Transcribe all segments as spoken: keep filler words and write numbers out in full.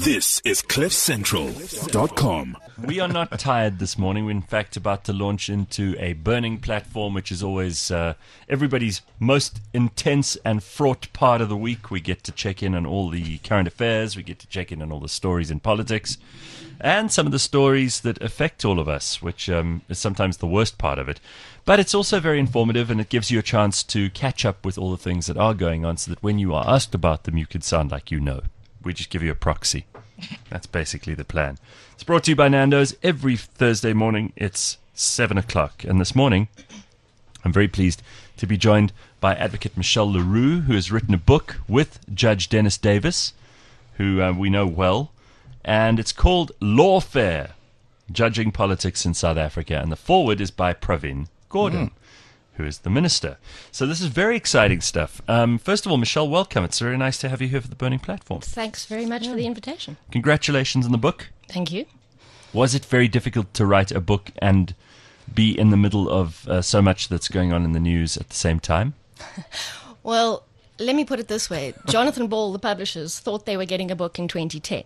This is cliff central dot com. We are not tired this morning. We're in fact about to launch into a burning platform, which is always uh, everybody's most intense and fraught part of the week. We get to check in on all the current affairs. We get to check in on all the stories in politics and some of the stories that affect all of us, which um, is sometimes the worst part of it. But it's also very informative, and it gives you a chance to catch up with all the things that are going on so that when you are asked about them, you can sound like you know. We just give you a proxy. That's basically the plan. It's brought to you by Nando's. Every Thursday morning, it's seven o'clock. And this morning, I'm very pleased to be joined by Advocate Michelle Leroux, who has written a book with Judge Dennis Davis, who uh, we know well. And it's called Lawfare, Judging Politics in South Africa. And the foreword is by Pravin Gordhan, mm. who is the minister. So this is very exciting stuff. Um, first of all, Michelle, welcome. It's very nice to have you here for the Burning Platform. Thanks very much yeah. for the invitation. Congratulations on the book. Thank you. Was it very difficult to write a book and be in the middle of uh, so much that's going on in the news at the same time? Well, let me put it this way. Jonathan Ball, the publishers, thought they were getting a book in twenty ten.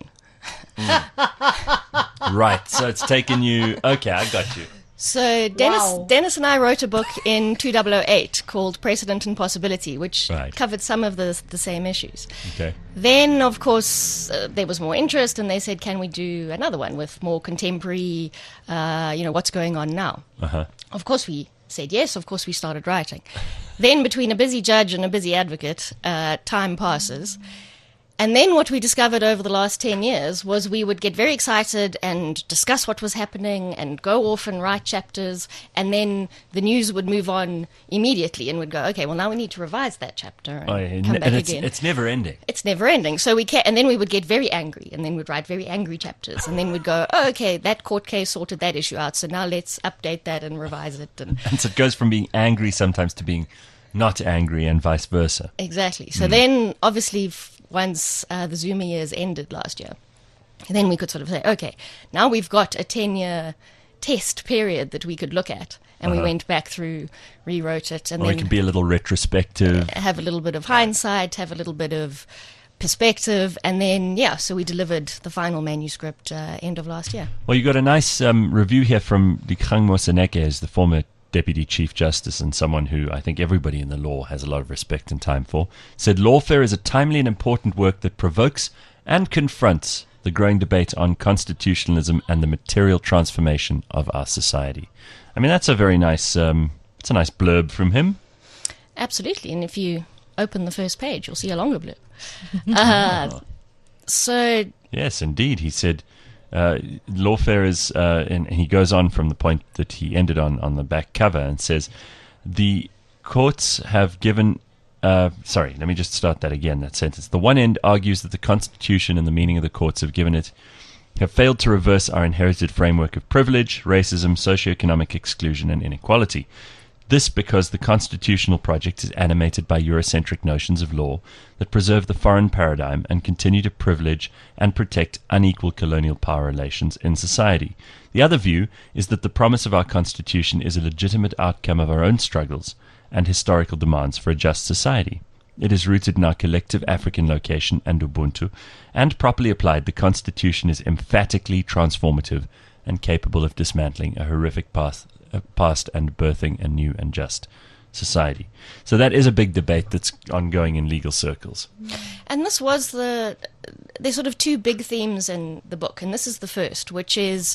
Mm. Right, so it's taken you... Okay, I got you. So Dennis, Wow. Dennis and I wrote a book in two thousand eight called Precedent and Possibility, which Right. covered some of the the same issues. Okay. Then, of course, uh, there was more interest, and they said, "Can we do another one with more contemporary? Uh, you know, what's going on now?" Uh-huh. Of course, we said yes. Of course, we started writing. Then, between a busy judge and a busy advocate, uh, time passes. And then what we discovered over the last ten years was we would get very excited and discuss what was happening and go off and write chapters, and then the news would move on immediately and would go, okay, well, now we need to revise that chapter and Oh, yeah. come and back it's, again. it's never ending. It's never ending. So we ca- and then we would get very angry, and then we'd write very angry chapters, and then we'd go, oh, okay, that court case sorted that issue out, so now let's update that and revise it. And And so it goes from being angry sometimes to being not angry and vice versa. exactly. So then, obviously, f- once uh, the Zuma years ended last year, then we could sort of say, okay, now we've got a ten-year test period that we could look at, and Uh-huh. we went back through, rewrote it, and Or it then can be a little retrospective. have a little bit of hindsight, have a little bit of perspective, and then, yeah, so we delivered the final manuscript uh, end of last year. Well, you got a nice um, review here from Dikgang Moseneke, as the former Deputy Chief Justice and someone who I think everybody in the law has a lot of respect and time for, said Lawfare is a timely and important work that provokes and confronts the growing debate on constitutionalism and the material transformation of our society. I mean, that's a very nice, um, it's a nice blurb from him. Absolutely, and if you open the first page, you'll see a longer blurb. uh, so Yes, indeed. He said uh, Lawfare is, uh, and he goes on from the point that he ended on on the back cover and says, the courts have given, uh, sorry, let me just start that again, that sentence. The one end argues that the Constitution and the meaning of the courts have given it, have failed to reverse our inherited framework of privilege, racism, socioeconomic exclusion, and inequality. This because the constitutional project is animated by Eurocentric notions of law that preserve the foreign paradigm and continue to privilege and protect unequal colonial power relations in society. The other view is that the promise of our constitution is a legitimate outcome of our own struggles and historical demands for a just society. It is rooted in our collective African location and Ubuntu, and properly applied, the constitution is emphatically transformative and capable of dismantling a horrific past past and birthing a new and just society. So that is a big debate that's ongoing in legal circles. And this was the, there's sort of two big themes in the book, and this is the first, which is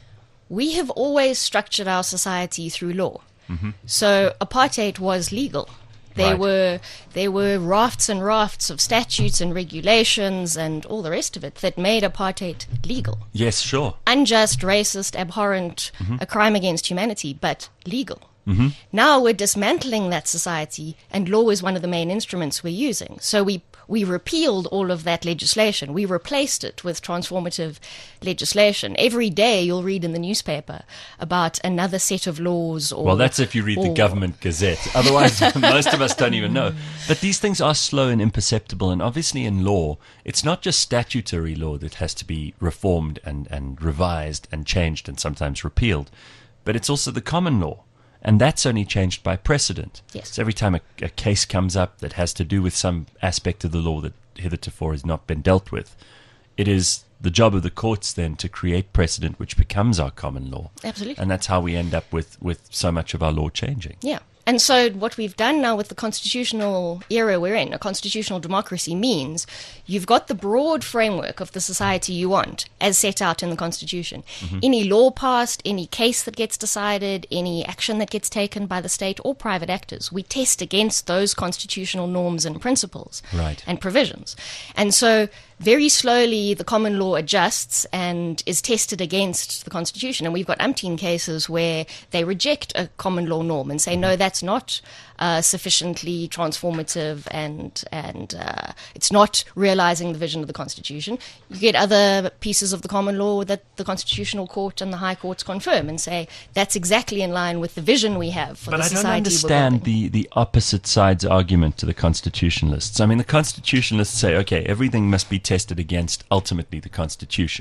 we have always structured our society through law. Mm-hmm. So apartheid was legal. There Right. were there were rafts and rafts of statutes and regulations and all the rest of it that made apartheid legal. Yes, sure. Unjust, racist, abhorrent, Mm-hmm. a crime against humanity, but legal. Mm-hmm. Now we're dismantling that society, and law is one of the main instruments we're using. So we we repealed all of that legislation. We replaced it with transformative legislation. Every day you'll read in the newspaper about another set of laws. Or, Well, that's if you read the or- government gazette. Otherwise, most of us don't even know. But these things are slow and imperceptible. And obviously in law, it's not just statutory law that has to be reformed and, and revised and changed and sometimes repealed, but it's also the common law. And that's only changed by precedent. Yes. So every time a, a case comes up that has to do with some aspect of the law that hitherto has not been dealt with, it is the job of the courts then to create precedent which becomes our common law. Absolutely. And that's how we end up with, with so much of our law changing. Yeah. And so what we've done now with the constitutional era we're in, a constitutional democracy, means you've got the broad framework of the society you want as set out in the Constitution. Mm-hmm. Any law passed, any case that gets decided, any action that gets taken by the state or private actors, we test against those constitutional norms and principles right. and provisions. And so very slowly the common law adjusts and is tested against the Constitution. And we've got umpteen cases where they reject a common law norm and say, no, that's not uh, sufficiently transformative and and uh, it's not realizing the vision of the Constitution. You get other pieces of the common law that the Constitutional Court and the High Courts confirm and say, that's exactly in line with the vision we have for but the I society don't understand the, the opposite side's argument to the constitutionalists. I mean, the constitutionalists say, okay, everything must be tested against ultimately the Constitution.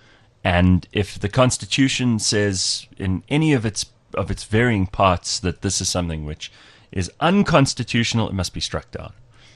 And if the Constitution says in any of its of its varying parts that this is something which is unconstitutional, it must be struck down.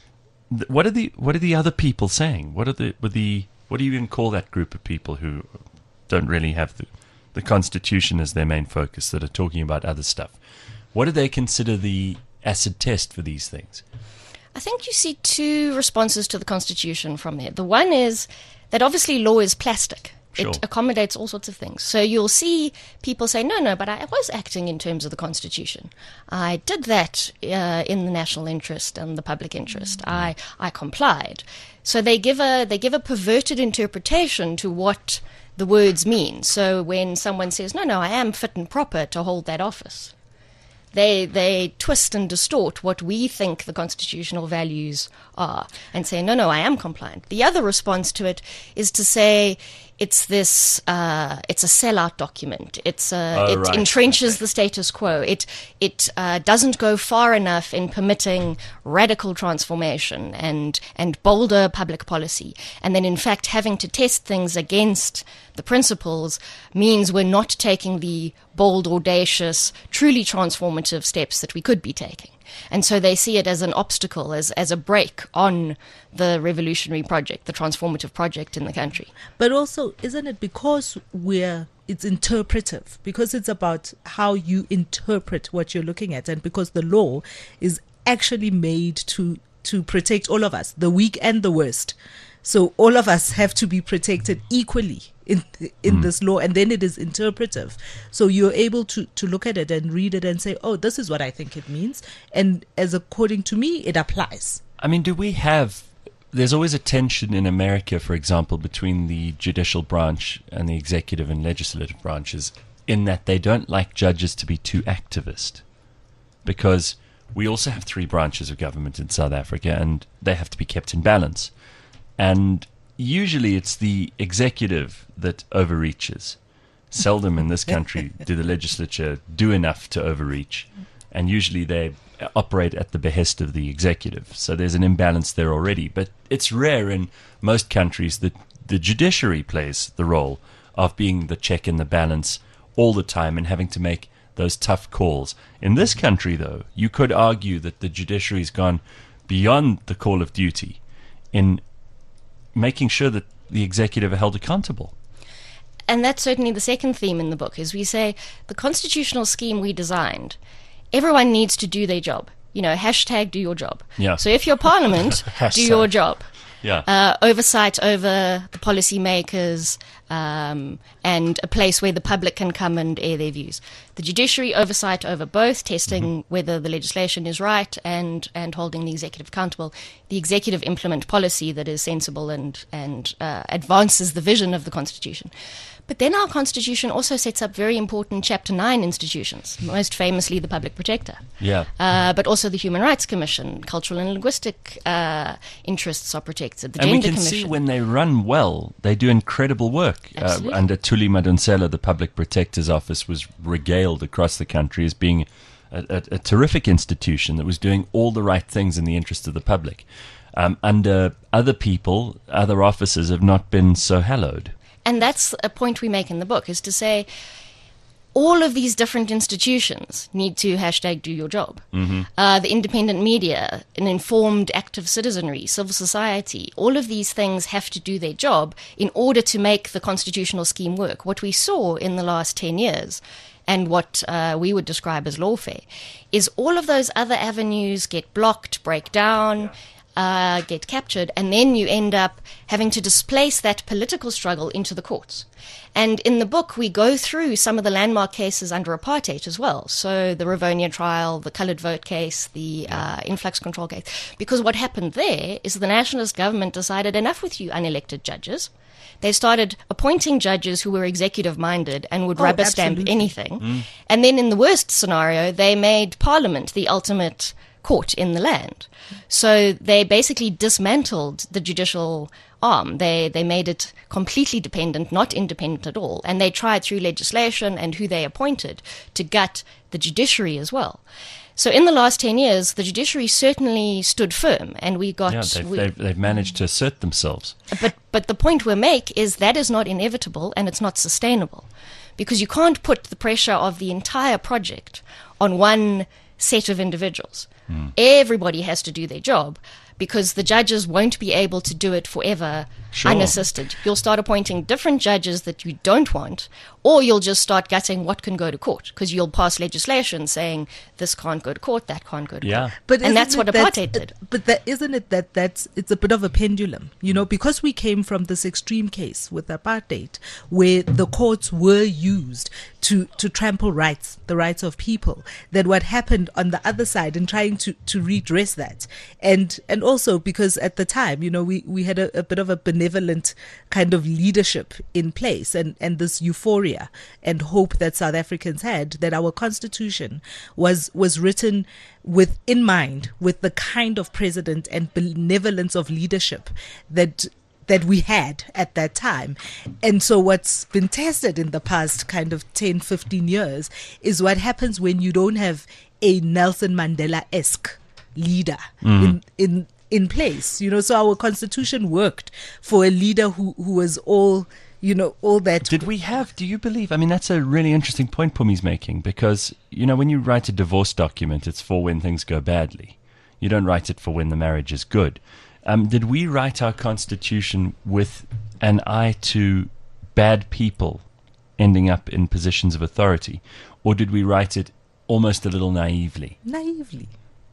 Th- What are the what are the other people saying? What are the what the what do you even call that group of people who don't really have the the Constitution as their main focus, that are talking about other stuff? What do they consider the acid test for these things? I think you see two responses to the Constitution from there. The one is that obviously law is plastic. Sure. It accommodates all sorts of things. So you'll see people say, no, no, but I was acting in terms of the Constitution. I did that uh, in the national interest and the public interest. Mm-hmm. I, I complied. So they give a they give a perverted interpretation to what the words mean. So when someone says, no, no, I am fit and proper to hold that office, They they twist and distort what we think the constitutional values are and say, no, no, I am compliant. The other response to it is to say it's this, uh, it's a sellout document. It's a, oh, it right. entrenches okay. the status quo. It it uh, doesn't go far enough in permitting radical transformation and and bolder public policy. And then, in fact, having to test things against the principles means we're not taking the bold, audacious, truly transformative steps that we could be taking. And so they see it as an obstacle, as, as a brake on the revolutionary project, the transformative project in the country. But also, isn't it because we're, it's interpretive, because it's about how you interpret what you're looking at, and because the law is actually made to, to protect all of us, the weak and the worst. So all of us have to be protected equally in in mm. this law, and then it is interpretive. So you're able to, to look at it and read it and say, oh, this is what I think it means. And as according to me, it applies. I mean, do we have... There's always a tension in America, for example, between the judicial branch and the executive and legislative branches, in that they don't like judges to be too activist. Because we also have three branches of government in South Africa, and they have to be kept in balance. And usually it's the executive that overreaches. Seldom in this country do the legislature do enough to overreach. And usually they operate at the behest of the executive. So there's an imbalance there already. But it's rare in most countries that the judiciary plays the role of being the check and the balance all the time and having to make those tough calls. In this country, though, you could argue that the judiciary's gone beyond the call of duty in making sure that the executive are held accountable. And that's certainly the second theme in the book, is we say the constitutional scheme we designed, everyone needs to do their job. You know, hashtag do your job. Yeah. So if you're Parliament, do your job. Yeah. Uh, oversight over the policymakers, um, and a place where the public can come and air their views. The judiciary, oversight over both, testing mm-hmm. whether the legislation is right and, and holding the executive accountable. The executive implement policy that is sensible and, and uh, advances the vision of the Constitution. But then our Constitution also sets up very important Chapter nine institutions, most famously the Public Protector. Yeah. Uh, but also the Human Rights Commission, cultural and linguistic uh, interests are protected, the and Gender we can Commission. see when they run well, they do incredible work. Uh, under Thuli Madonsela, the Public Protector's Office was regaled across the country as being a, a, a terrific institution that was doing all the right things in the interest of the public. Um, under other people, other officers have not been so hallowed. And that's a point we make in the book, is to say all of these different institutions need to hashtag do your job. Mm-hmm. Uh, the independent media, an informed, active citizenry, civil society, all of these things have to do their job in order to make the constitutional scheme work. What we saw in the last ten years and what uh, we would describe as lawfare is all of those other avenues get blocked, break down, Uh, get captured, and then you end up having to displace that political struggle into the courts. And in the book, we go through some of the landmark cases under apartheid as well. So the Rivonia trial, the coloured vote case, the uh, influx control case. Because what happened there is the nationalist government decided enough with you unelected judges. They started appointing judges who were executive-minded and would Oh, rubber stamp absolutely. anything. Mm. And then in the worst scenario, they made Parliament the ultimate court in the land. So they basically dismantled the judicial arm. They they made it completely dependent, not independent at all. And they tried through legislation and who they appointed to gut the judiciary as well. So in the last ten years, the judiciary certainly stood firm, and we got... Yeah, they've, we, they've, they've managed to assert themselves. But, but the point we make is that is not inevitable and it's not sustainable, because you can't put the pressure of the entire project on one set of individuals. Mm. Everybody has to do their job, because the judges won't be able to do it forever Sure. unassisted. You'll start appointing different judges that you don't want, or you'll just start gutting what can go to court, because you'll pass legislation saying this can't go to court, that can't go to Yeah. court. But and isn't that's it what apartheid did. But that isn't it that that's it's a bit of a pendulum, you know, because we came from this extreme case with apartheid, where the courts were used to to trample rights, the rights of people. That what happened on the other side, and trying to to redress that, and and also because at the time, you know, we we had a, a bit of a benevolent kind of leadership in place, and and this euphoria and hope that South Africans had that our constitution was was written with in mind with the kind of president and benevolence of leadership that that we had at that time. And so what's been tested in the past kind of ten, fifteen years is what happens when you don't have a Nelson Mandela-esque leader mm. in in in place, you know. So our constitution worked for a leader who who was all, you know, all that. Did we have, do you believe, I mean, that's a really interesting point Pumi's making, because, you know, when you write a divorce document, it's for when things go badly. You don't write it for when the marriage is good. Um, did we write our constitution with an eye to bad people ending up in positions of authority, or did we write it almost a little naively? Naively.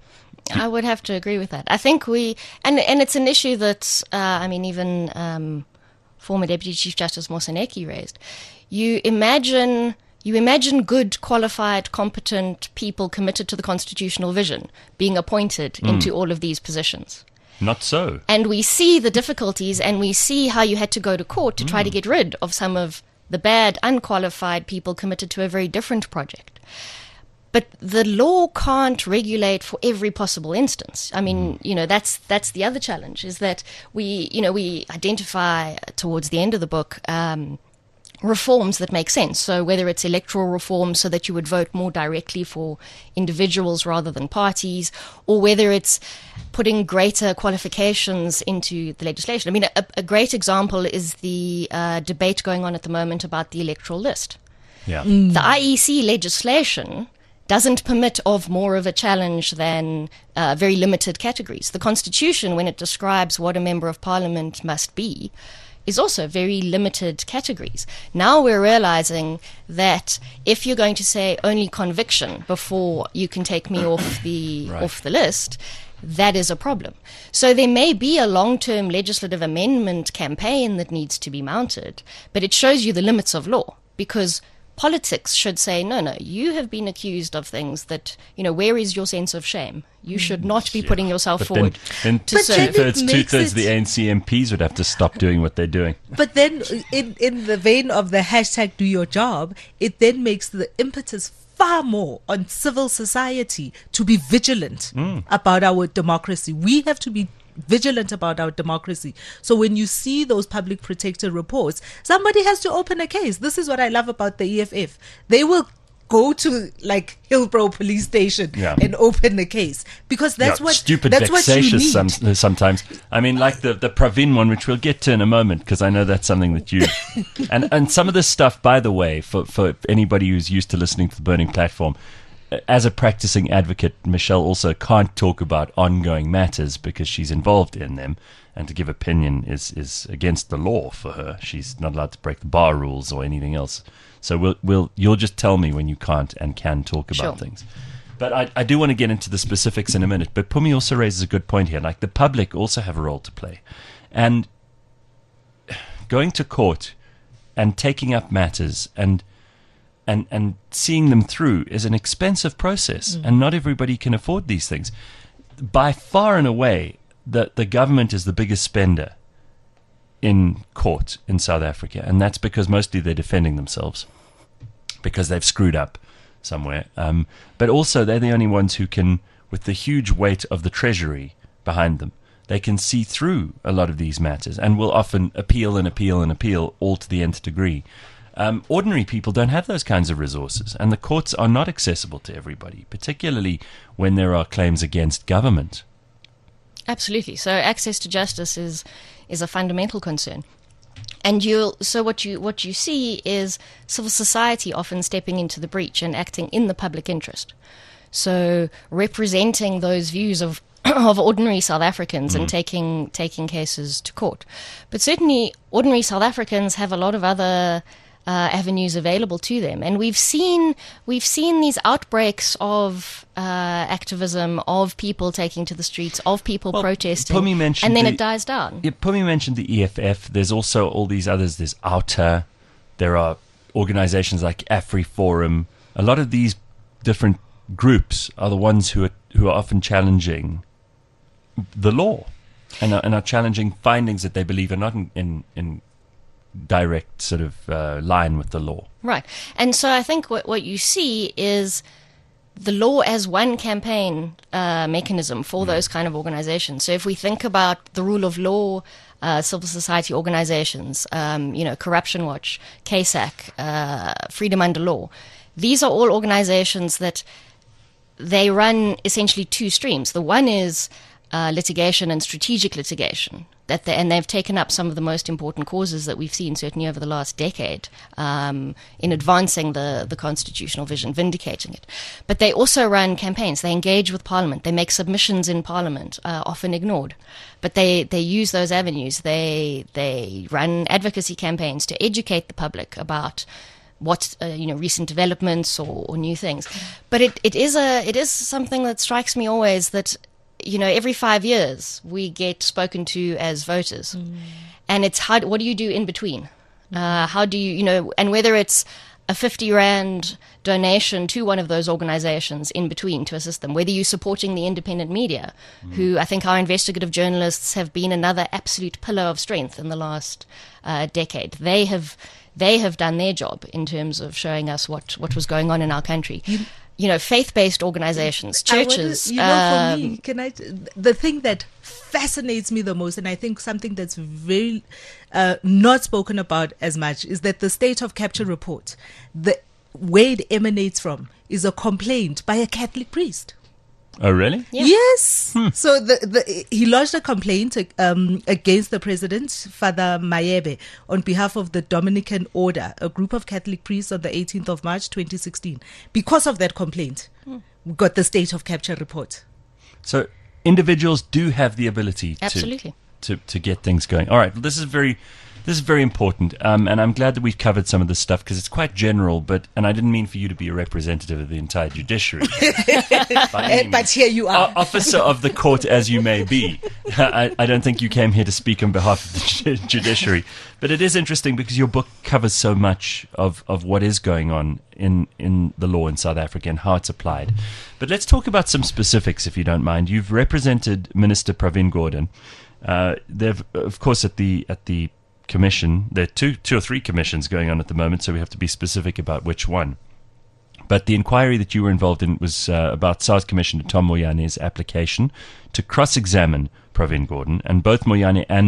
I would have to agree with that. I think we, and and it's an issue that, uh, I mean, even um, former Deputy Chief Justice Moseneke raised. You imagine, you imagine good, qualified, competent people committed to the constitutional vision being appointed mm. into all of these positions. Not so. And we see the difficulties, and we see how you had to go to court to mm. try to get rid of some of the bad, unqualified people committed to a very different project. But the law can't regulate for every possible instance. I mean, you know, that's that's the other challenge, is that we, you know, we identify towards the end of the book um, reforms that make sense. So whether it's electoral reform so that you would vote more directly for individuals rather than parties, or whether it's putting greater qualifications into the legislation. I mean, a, a great example is the uh, debate going on at the moment about the electoral list. Yeah. Mm. The I E C legislation doesn't permit of more of a challenge than uh, very limited categories. The Constitution, when it describes what a member of parliament must be, is also very limited categories. Now we're realizing that if you're going to say only conviction before you can take me off the right. off the list, that is a problem. So there may be a long-term legislative amendment campaign that needs to be mounted, but it shows you the limits of law, because politics should say, no, no, you have been accused of things that, you know, where is your sense of shame? You should not be yeah. putting yourself but forward then, then to But serve. then it two-thirds, makes two-thirds it- the A N C M Ps would have to stop doing what they're doing. But then, in, in the vein of the hashtag do your job, it then makes the impetus far more on civil society to be vigilant mm. about our democracy. We have to be vigilant about our democracy. So when you see those public protector reports, somebody has to open a case. This is what I love about the E F F. They will go to like Hillbrow police station Yeah. and open the case, because that's Yeah, what stupid, that's what you vexatious need. some, sometimes. I mean, like the the Pravin one, which we'll get to in a moment, because I know that's something that you and and some of this stuff. By the way, for for anybody who's used to listening to the Burning Platform, as a practicing advocate, Michelle also can't talk about ongoing matters because she's involved in them, and to give opinion is is against the law for her. She's not allowed to break the bar rules or anything else. So we'll, we'll, you'll just tell me when you can't and can talk about Sure. things. But I, I do want to get into the specifics in a minute. But Pumi also raises a good point here. Like, the public also have a role to play. And going to court and taking up matters and and and seeing them through is an expensive process. Mm. And not everybody can afford these things. By far and away, the, the government is the biggest spender in court in South Africa, and that's because mostly they're defending themselves because they've screwed up somewhere. Um, but also they're the only ones who can, with the huge weight of the treasury behind them, they can see through a lot of these matters and will often appeal and appeal and appeal all to the nth degree. Um, ordinary people don't have those kinds of resources, and the courts are not accessible to everybody, particularly when there are claims against government. Absolutely. So access to justice is is a fundamental concern. And you'll so what you what you see is civil society often stepping into the breach and acting in the public interest. So representing those views of of ordinary South Africans Mm-hmm. and taking taking cases to court. But certainly ordinary South Africans have a lot of other Uh, avenues available to them, and we've seen we've seen these outbreaks of uh, activism, of people taking to the streets, of people Well, protesting, Pumi mentioned and then the- it dies down. Yeah, Pumi mentioned the E F F. There's also all these others. There's OUTA. There are organizations like AfriForum. A lot of these different groups are the ones who are who are often challenging the law and are, and are challenging findings that they believe are not in in, in direct sort of uh, line with the law. Right. And so I think what, what you see is the law as one campaign uh, mechanism for those kind of organizations. So if we think about the rule of law, uh, civil society organizations, um, you know, Corruption Watch, C A S A C, uh, Freedom Under Law, these are all organizations that they run essentially two streams. The one is uh, litigation and strategic litigation. That they, and they've taken up some of the most important causes that we've seen, certainly over the last decade, um, in advancing the, the constitutional vision, vindicating it. But they also run campaigns. They engage with Parliament. They make submissions in Parliament, uh, often ignored. But they, they use those avenues. They they run advocacy campaigns to educate the public about what uh, you know recent developments or, or new things. But it, it is a it is something that strikes me always that, you know, every five years we get spoken to as voters. Mm. And it's how, what do you do in between? Uh, how do you, you know, and whether it's a fifty rand donation to one of those organizations in between to assist them, whether you're supporting the independent media, mm. who I think our investigative journalists have been another absolute pillar of strength in the last uh, decade. They have, they have done their job in terms of showing us what, what was going on in our country. You, You know, faith-based organizations, churches. I wanna, you know, for um, me, can I? The thing that fascinates me the most, and I think something that's very uh, not spoken about as much, is that the state of capture report, the where it emanates from, is a complaint by a Catholic priest. Oh, really? Yeah. Yes. Hmm. So the, the he lodged a complaint um, against the president, Father Mayebe, on behalf of the Dominican Order, a group of Catholic priests, on the eighteenth of March, twenty sixteen. Because of that complaint, hmm. we got the state of capture report. So individuals do have the ability to, Absolutely. to, to get things going. All right. Well, this is very... This is very important, um, and I'm glad that we've covered some of this stuff because it's quite general. But and I didn't mean for you to be a representative of the entire judiciary. And, but here you are, o- officer of the court as you may be. I, I don't think you came here to speak on behalf of the ju- judiciary. But it is interesting because your book covers so much of, of what is going on in, in the law in South Africa and how it's applied. But let's talk about some specifics, if you don't mind. You've represented Minister Pravin Gordhan. Uh, they've, of course, at the at the commission, there are two, two or three commissions going on at the moment, so we have to be specific about which one. But the inquiry that you were involved in was uh, about SARS Commissioner Tom Moyane's application to cross-examine Pravin Gordhan, and both Moyane and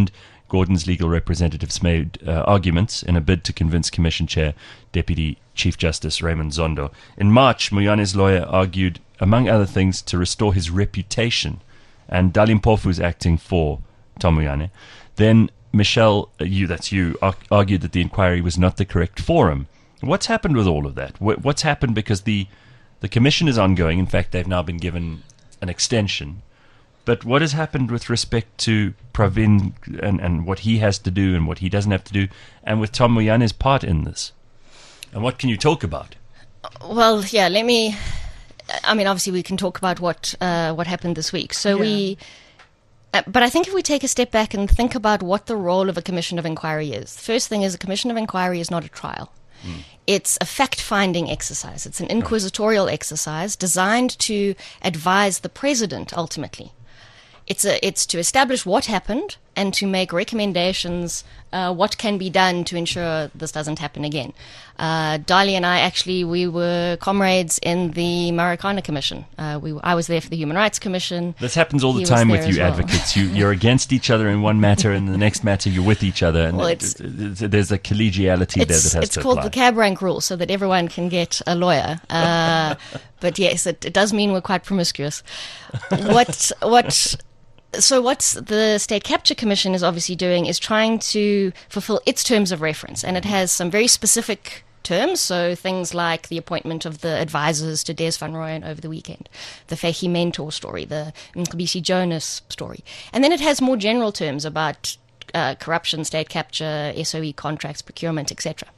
Gordon's legal representatives made uh, arguments in a bid to convince Commission Chair Deputy Chief Justice Raymond Zondo. In March, Moyane's lawyer argued, among other things, to restore his reputation, and Dali Mpofu's acting for Tom Moyane. Then Michelle, uh, you, that's you, ar- argued that the inquiry was not the correct forum. What's happened with all of that? Wh- what's happened because the, the commission is ongoing. In fact, they've now been given an extension. But what has happened with respect to Pravin and, and what he has to do and what he doesn't have to do, and with Tom Moyane's part in this? And what can you talk about? Well, yeah, let me... I mean, obviously we can talk about what uh, what happened this week. So Yeah. we... Uh, but I think if we take a step back and think about what the role of a commission of inquiry is, the first thing is a commission of inquiry is not a trial. Mm. It's a fact-finding exercise. It's an inquisitorial exercise designed to advise the president, ultimately. It's a, it's to establish what happened and to make recommendations uh, what can be done to ensure this doesn't happen again. Uh, Dali and I actually, we were comrades in the Marikana Commission. Uh, we, I was there for the Human Rights Commission. This happens all the He was time there with as you well. advocates. You, you're against each other in one matter, and in the next matter you're with each other. And Well, it- it's- it- it- there's a collegiality there that It's, has it's to called apply. the cab rank rule, so that everyone can get a lawyer. Uh, but yes, it, it does mean we're quite promiscuous. What what? So what the State Capture Commission is obviously doing is trying to fulfill its terms of reference, and it has some very specific terms. So things like the appointment of the advisors to Des van Rooyen over the weekend, the Fehi Mentor story, the Mcebisi Jonas story, and then it has more general terms about uh, corruption, state capture, S O E contracts, procurement, et cetera.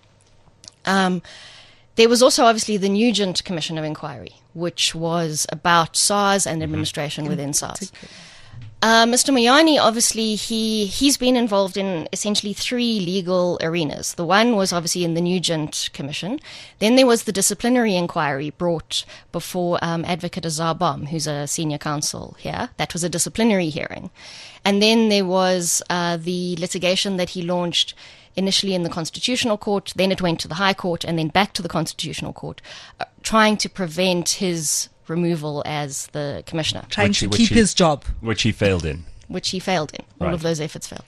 Um, there was also obviously the Nugent Commission of Inquiry, which was about SARS and administration within SARS. Uh, Mister Moyane, obviously, he, he's been involved in essentially three legal arenas. The one was obviously in the Nugent Commission. Then there was the disciplinary inquiry brought before um, Advocate Azar Bom, who's a senior counsel here. That was a disciplinary hearing. And then there was uh, the litigation that he launched initially in the Constitutional Court, then it went to the High Court, and then back to the Constitutional Court, uh, trying to prevent his removal as the commissioner, Trying Which he- to which keep he- his job. Which he failed in. which he failed in. All Right. of those efforts failed.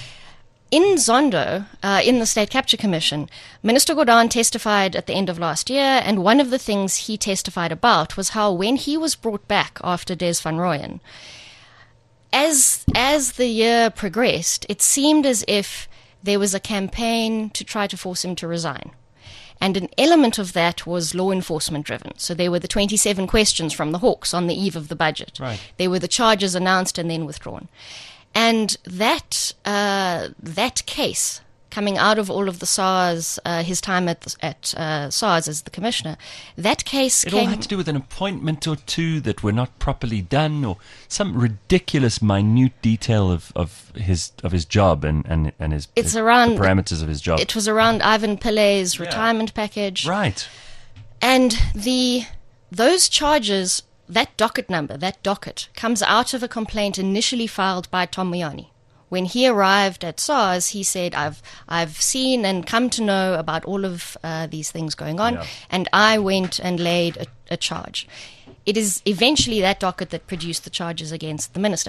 In Zondo, uh, in the State Capture Commission, Minister Gordhan testified at the end of last year, and one of the things he testified about was how when he was brought back after Des van Rooyen, as as the year progressed, it seemed as if there was a campaign to try to force him to resign. And an element of that was law enforcement driven. So there were the twenty-seven questions from the Hawks on the eve of the budget. Right. There were the charges announced and then withdrawn. And that uh, that case, coming out of all of the SARS, uh, his time at the, at uh, SARS as the commissioner, that case It came... all had to do with an appointment or two that were not properly done, or some ridiculous, minute detail of, of his of his job and and and his, It's his around- the parameters of his job. It was around Ivan Pillai's Yeah. retirement package. Right. And the those charges, that docket number, that docket, comes out of a complaint initially filed by Tom Moyane. When he arrived at SARS, he said, I've I've seen and come to know about all of uh, these things going on, Yeah. and I went and laid a, a charge. It is eventually that docket that produced the charges against the minister.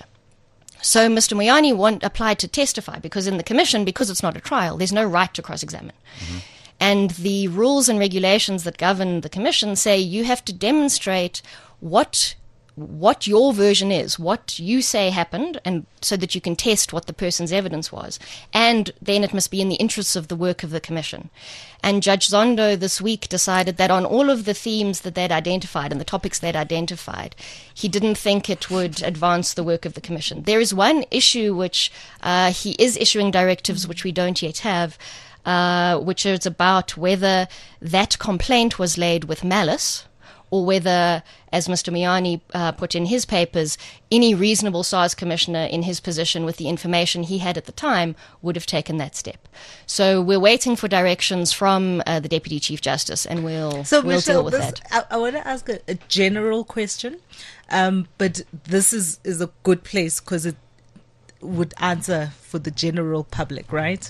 So Mister Moyane want, applied to testify because in the commission, because it's not a trial, there's no right to cross-examine. Mm-hmm. And the rules and regulations that govern the commission say you have to demonstrate what what your version is, what you say happened, and so that you can test what the person's evidence was. And then it must be in the interests of the work of the commission. And Judge Zondo this week decided that on all of the themes that they'd identified and the topics they'd identified, he didn't think it would advance the work of the commission. There is one issue which uh, he is issuing directives which we don't yet have, uh, which is about whether that complaint was laid with malice, or whether, as Mister Moyane uh, put in his papers, any reasonable SARS commissioner in his position with the information he had at the time would have taken that step. So we're waiting for directions from uh, the Deputy Chief Justice, and we'll, So, we'll Michelle, deal with this, that. I, I want to ask a, a general question, um, but this is, is a good place because it would answer for the general public, right?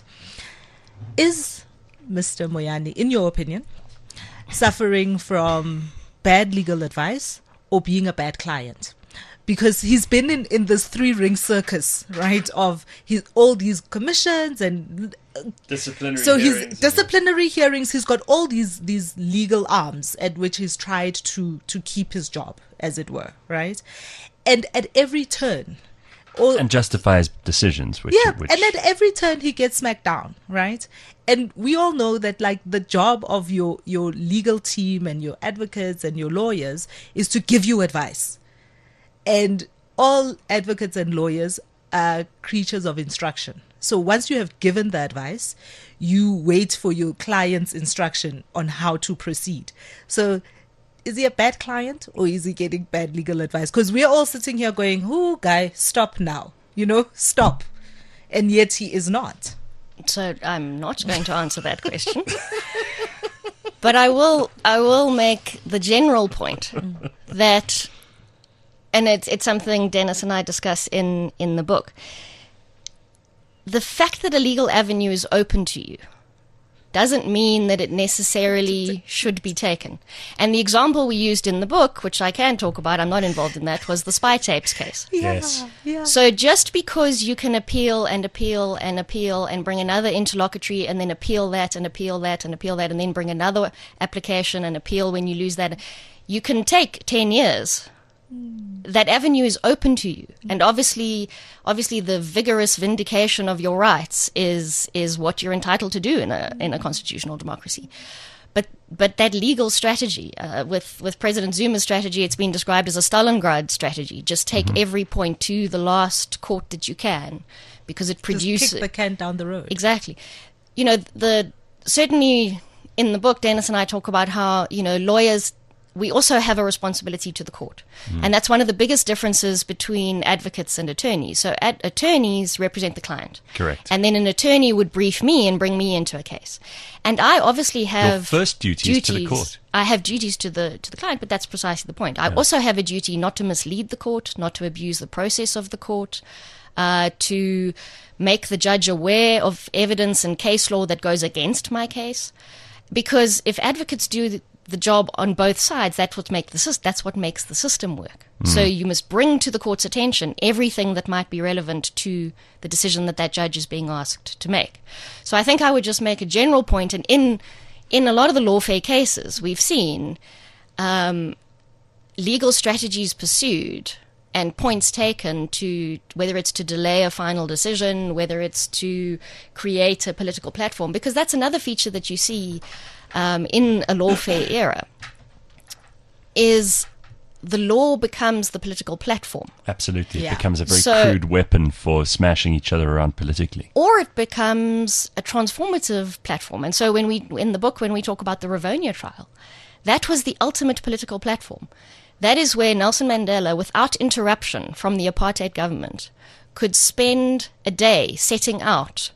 Is Mister Moyane, in your opinion, suffering from bad legal advice or being a bad client? because he's been in, in this three ring circus, right? Of his all these commissions and Disciplinary so hearings. his disciplinary hearings. He's got all these these legal arms at which he's tried to to keep his job, as it were, right? And at every turn, all, and justify his decisions. Which, yeah, which, and at every turn he gets smacked down, right? And we all know that, like, the job of your your legal team and your advocates and your lawyers is to give you advice. And all advocates and lawyers are creatures of instruction. So once you have given the advice, you wait for your client's instruction on how to proceed. So is he a bad client or is he getting bad legal advice? Because we're all sitting here going, "Oh, guy, stop now. You know, stop." And yet he is not. So I'm not going to answer that question. But I will I will make the general point that, and it's it's something Dennis and I discuss in, in the book. The fact that a legal avenue is open to you doesn't mean that it necessarily should be taken. And the example we used in the book, which I can talk about, I'm not involved in that, was the spy tapes case. Yes. Yeah. So just because you can appeal and appeal and appeal and bring another interlocutory and then appeal that and appeal that and appeal that and then bring another application and appeal when you lose that, you can take ten years. That avenue is open to you, and obviously, obviously, the vigorous vindication of your rights is is what you're entitled to do in a in a constitutional democracy. But but that legal strategy, uh, with with President Zuma's strategy, it's been described as a Stalingrad strategy. Just take mm-hmm. every point to the last court that you can, because it produces Just kick the can down the road. Exactly. You know, the certainly in the book, Dennis and I talk about how, you know, lawyers, we also have a responsibility to the court. Mm. And that's one of the biggest differences between advocates and attorneys. So ad- attorneys represent the client. Correct. And then an attorney would brief me and bring me into a case. And I obviously have Your first duty is to the court. I have duties to the to the client, but that's precisely the point. I yeah. also have a duty not to mislead the court, not to abuse the process of the court, uh, to make the judge aware of evidence and case law that goes against my case. Because if advocates do the, the job on both sides, that's what make the that's what makes the system work. Mm. So you must bring to the court's attention everything that might be relevant to the decision that that judge is being asked to make. So I think I would just make a general point, and in in a lot of the lawfare cases we've seen um, legal strategies pursued and points taken to, whether it's to delay a final decision, whether it's to create a political platform, because that's another feature that you see Um, in a lawfare era, is the law becomes the political platform. Absolutely. Yeah. It becomes a very So- crude weapon for smashing each other around politically. Or it becomes a transformative platform. And so when we, in the book, when we talk about the Rivonia trial, that was the ultimate political platform. That is where Nelson Mandela, without interruption from the apartheid government, could spend a day setting out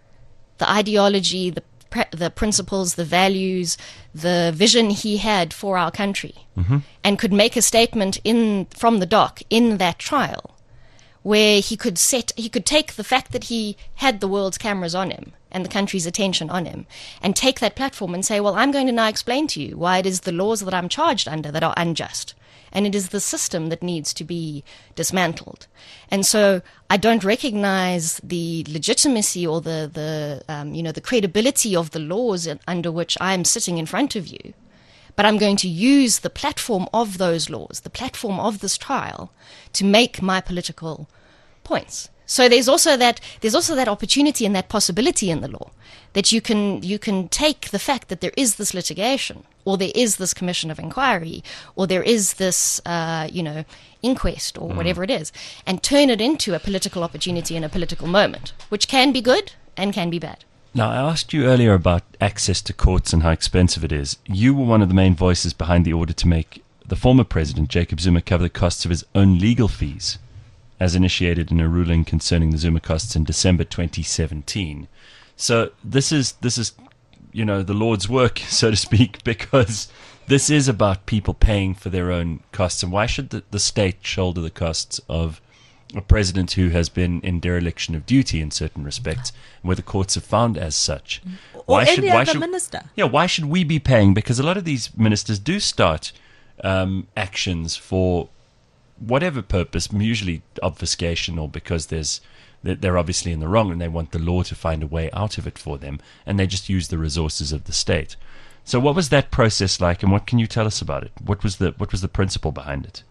the ideology, the the principles, the values, the vision he had for our country, mm-hmm. and could make a statement in from the dock in that trial, where he could set, he could take the fact that he had the world's cameras on him and the country's attention on him, and take that platform and say, well, I'm going to now explain to you why it is the laws that I'm charged under that are unjust. And it is the system that needs to be dismantled. And so I don't recognize the legitimacy or the, the um, you know, the credibility of the laws under which I am sitting in front of you. But I'm going to use the platform of those laws, the platform of this trial, to make my political points. So there's also that there's also that opportunity and that possibility in the law that you can you can take the fact that there is this litigation, or there is this commission of inquiry, or there is this uh, you know inquest, or mm. whatever it is, and turn it into a political opportunity and a political moment, which can be good and can be bad. Now, I asked you earlier about access to courts and how expensive it is. You were one of the main voices behind the order to make the former president, Jacob Zuma, cover the costs of his own legal fees, as initiated in a ruling concerning the Zuma costs in December twenty seventeen. So this is, this is, you know, the Lord's work, so to speak, because this is about people paying for their own costs. And why should the, the state shoulder the costs of a president who has been in dereliction of duty in certain respects, where the courts have found as such? Or why any should, why other should, minister. Yeah, why should we be paying? Because a lot of these ministers do start um, actions for whatever purpose, usually obfuscation or because there's they're they're obviously in the wrong and they want the law to find a way out of it for them, and they just use the resources of the state. So what was that process like, and what can you tell us about it? What was the what was the principle behind it?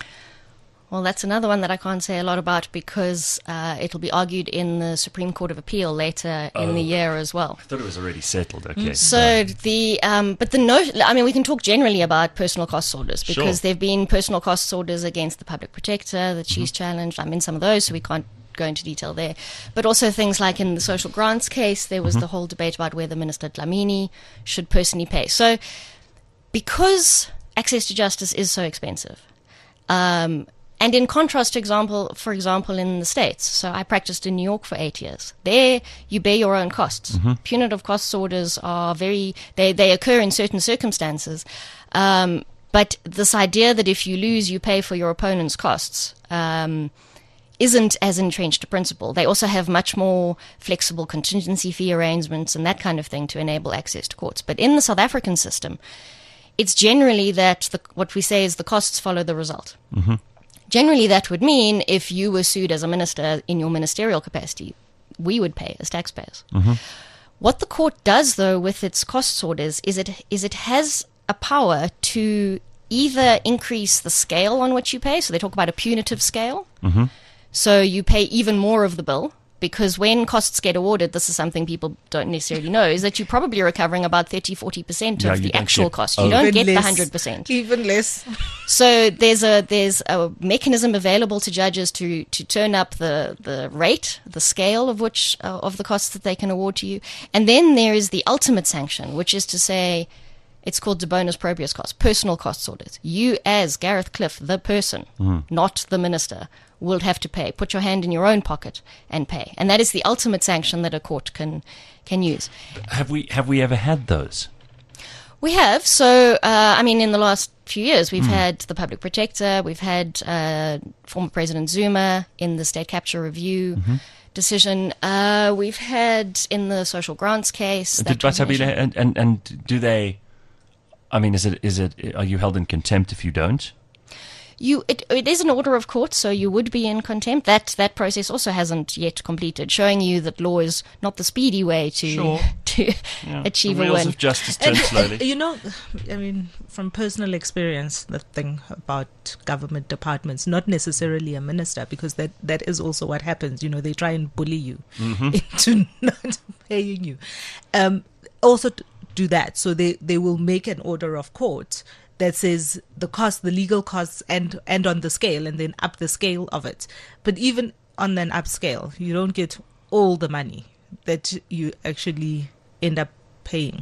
Well, that's another one that I can't say a lot about because uh, it'll be argued in the Supreme Court of Appeal later in the year as well. I thought it was already settled. Okay. So the um, but the no, I mean, we can talk generally about personal costs orders because Sure. there've been personal costs orders against the public protector that she's challenged. I'm in some of those, so we can't go into detail there. But also things like in the social grants case, there was the whole debate about whether Minister Dlamini should personally pay. So because access to justice is so expensive. Um, And in contrast to example, for example, in the States, so I practiced in New York for eight years. There, you bear your own costs. Punitive costs orders are very, they, they occur in certain circumstances. Um, but this idea that if you lose, you pay for your opponent's costs, um, isn't as entrenched a principle. They also have much more flexible contingency fee arrangements and that kind of thing to enable access to courts. But in the South African system, it's generally that the, what we say is the costs follow the result. Generally, that would mean if you were sued as a minister in your ministerial capacity, we would pay as taxpayers. What the court does, though, with its costs orders is it is it has a power to either increase the scale on which you pay, so they talk about a punitive scale, so you pay even more of the bill, because when costs get awarded, this is something people don't necessarily know, is that you're probably recovering about thirty, forty percent Yeah, of you the don't actual get- cost. oh. You don't Even get the less. one hundred percent. Even less. So there's a there's a mechanism available to judges to to turn up the, the rate, the scale of which uh, of the costs that they can award to you, and then there is the ultimate sanction, which is to say, it's called de bonus proprius costs, personal costs orders. You, as Gareth Cliff, the person, not the minister, will have to pay. Put your hand in your own pocket and pay, and that is the ultimate sanction that a court can can use. Have we have we ever had those? We have. So, uh, I mean, in the last few years, we've had the public protector, we've had uh, former President Zuma in the state capture review decision. Uh, we've had in the social grants case. that Did Batabile, termination. and, and and do they? I mean, is it is it? Are you held in contempt if you don't? You, it, it is an order of court, so you would be in contempt. That that process also hasn't yet completed, showing you that law is not the speedy way to Sure. to Yeah. achieve the a wheels win. of justice turn And, slowly. You know, I mean, from personal experience, the thing about government departments, not necessarily a minister, because that, that is also what happens. You know, they try and bully you into not paying you. Um, also to do that. So they, they will make an order of court that says the cost, the legal costs, and and on the scale, and then up the scale of it. But even on an upscale, you don't get all the money that you actually end up paying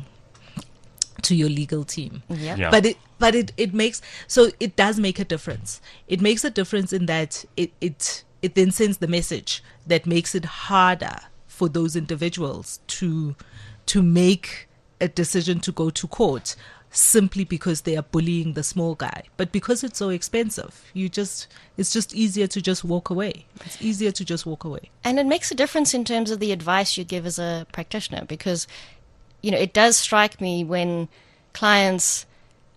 to your legal team. Yep. Yeah. But it but it, it makes so it does make a difference. It makes a difference in that it, it it then sends the message that makes it harder for those individuals to to make a decision to go to court simply because they are bullying the small guy. But because it's so expensive, you just it's just easier to just walk away. It's easier to just walk away. And it makes a difference in terms of the advice you give as a practitioner, because, you know, it does strike me when clients,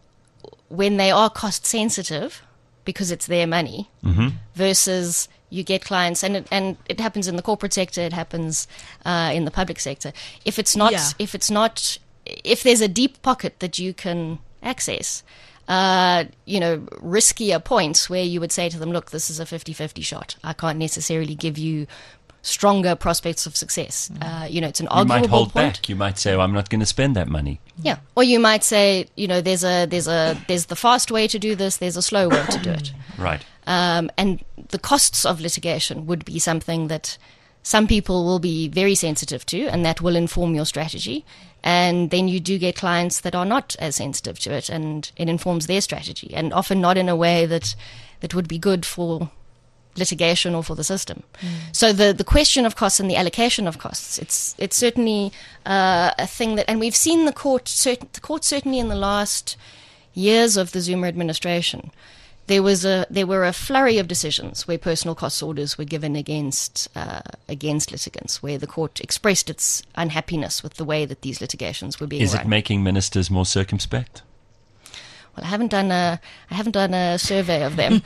when they are cost sensitive, because it's their money, versus you get clients, and it, and it happens in the corporate sector, it happens uh, in the public sector. If it's not, Yeah. if it's not, if there's a deep pocket that you can access, uh, you know, riskier points where you would say to them, look, this is a fifty-fifty shot. I can't necessarily give you stronger prospects of success. Uh, you know, it's an You arguable might hold point. back. You might say, well, "I'm not going to spend that money." Yeah. Or you might say, you know, there's a there's a there's the fast way to do this, there's a slow way to do it. Right. Um, and the costs of litigation would be something that some people will be very sensitive to, and that will inform your strategy. And then you do get clients that are not as sensitive to it, and it informs their strategy, and often not in a way that that would be good for litigation or for the system. So the the question of costs and the allocation of costs, it's it's certainly uh, a thing that, and we've seen the court, cert, the court certainly in the last years of the Zuma administration, there was a there were a flurry of decisions where personal cost orders were given against uh, against litigants, where the court expressed its unhappiness with the way that these litigations were being Is run. it making ministers more circumspect? well, I haven't done a, I haven't done a survey of them.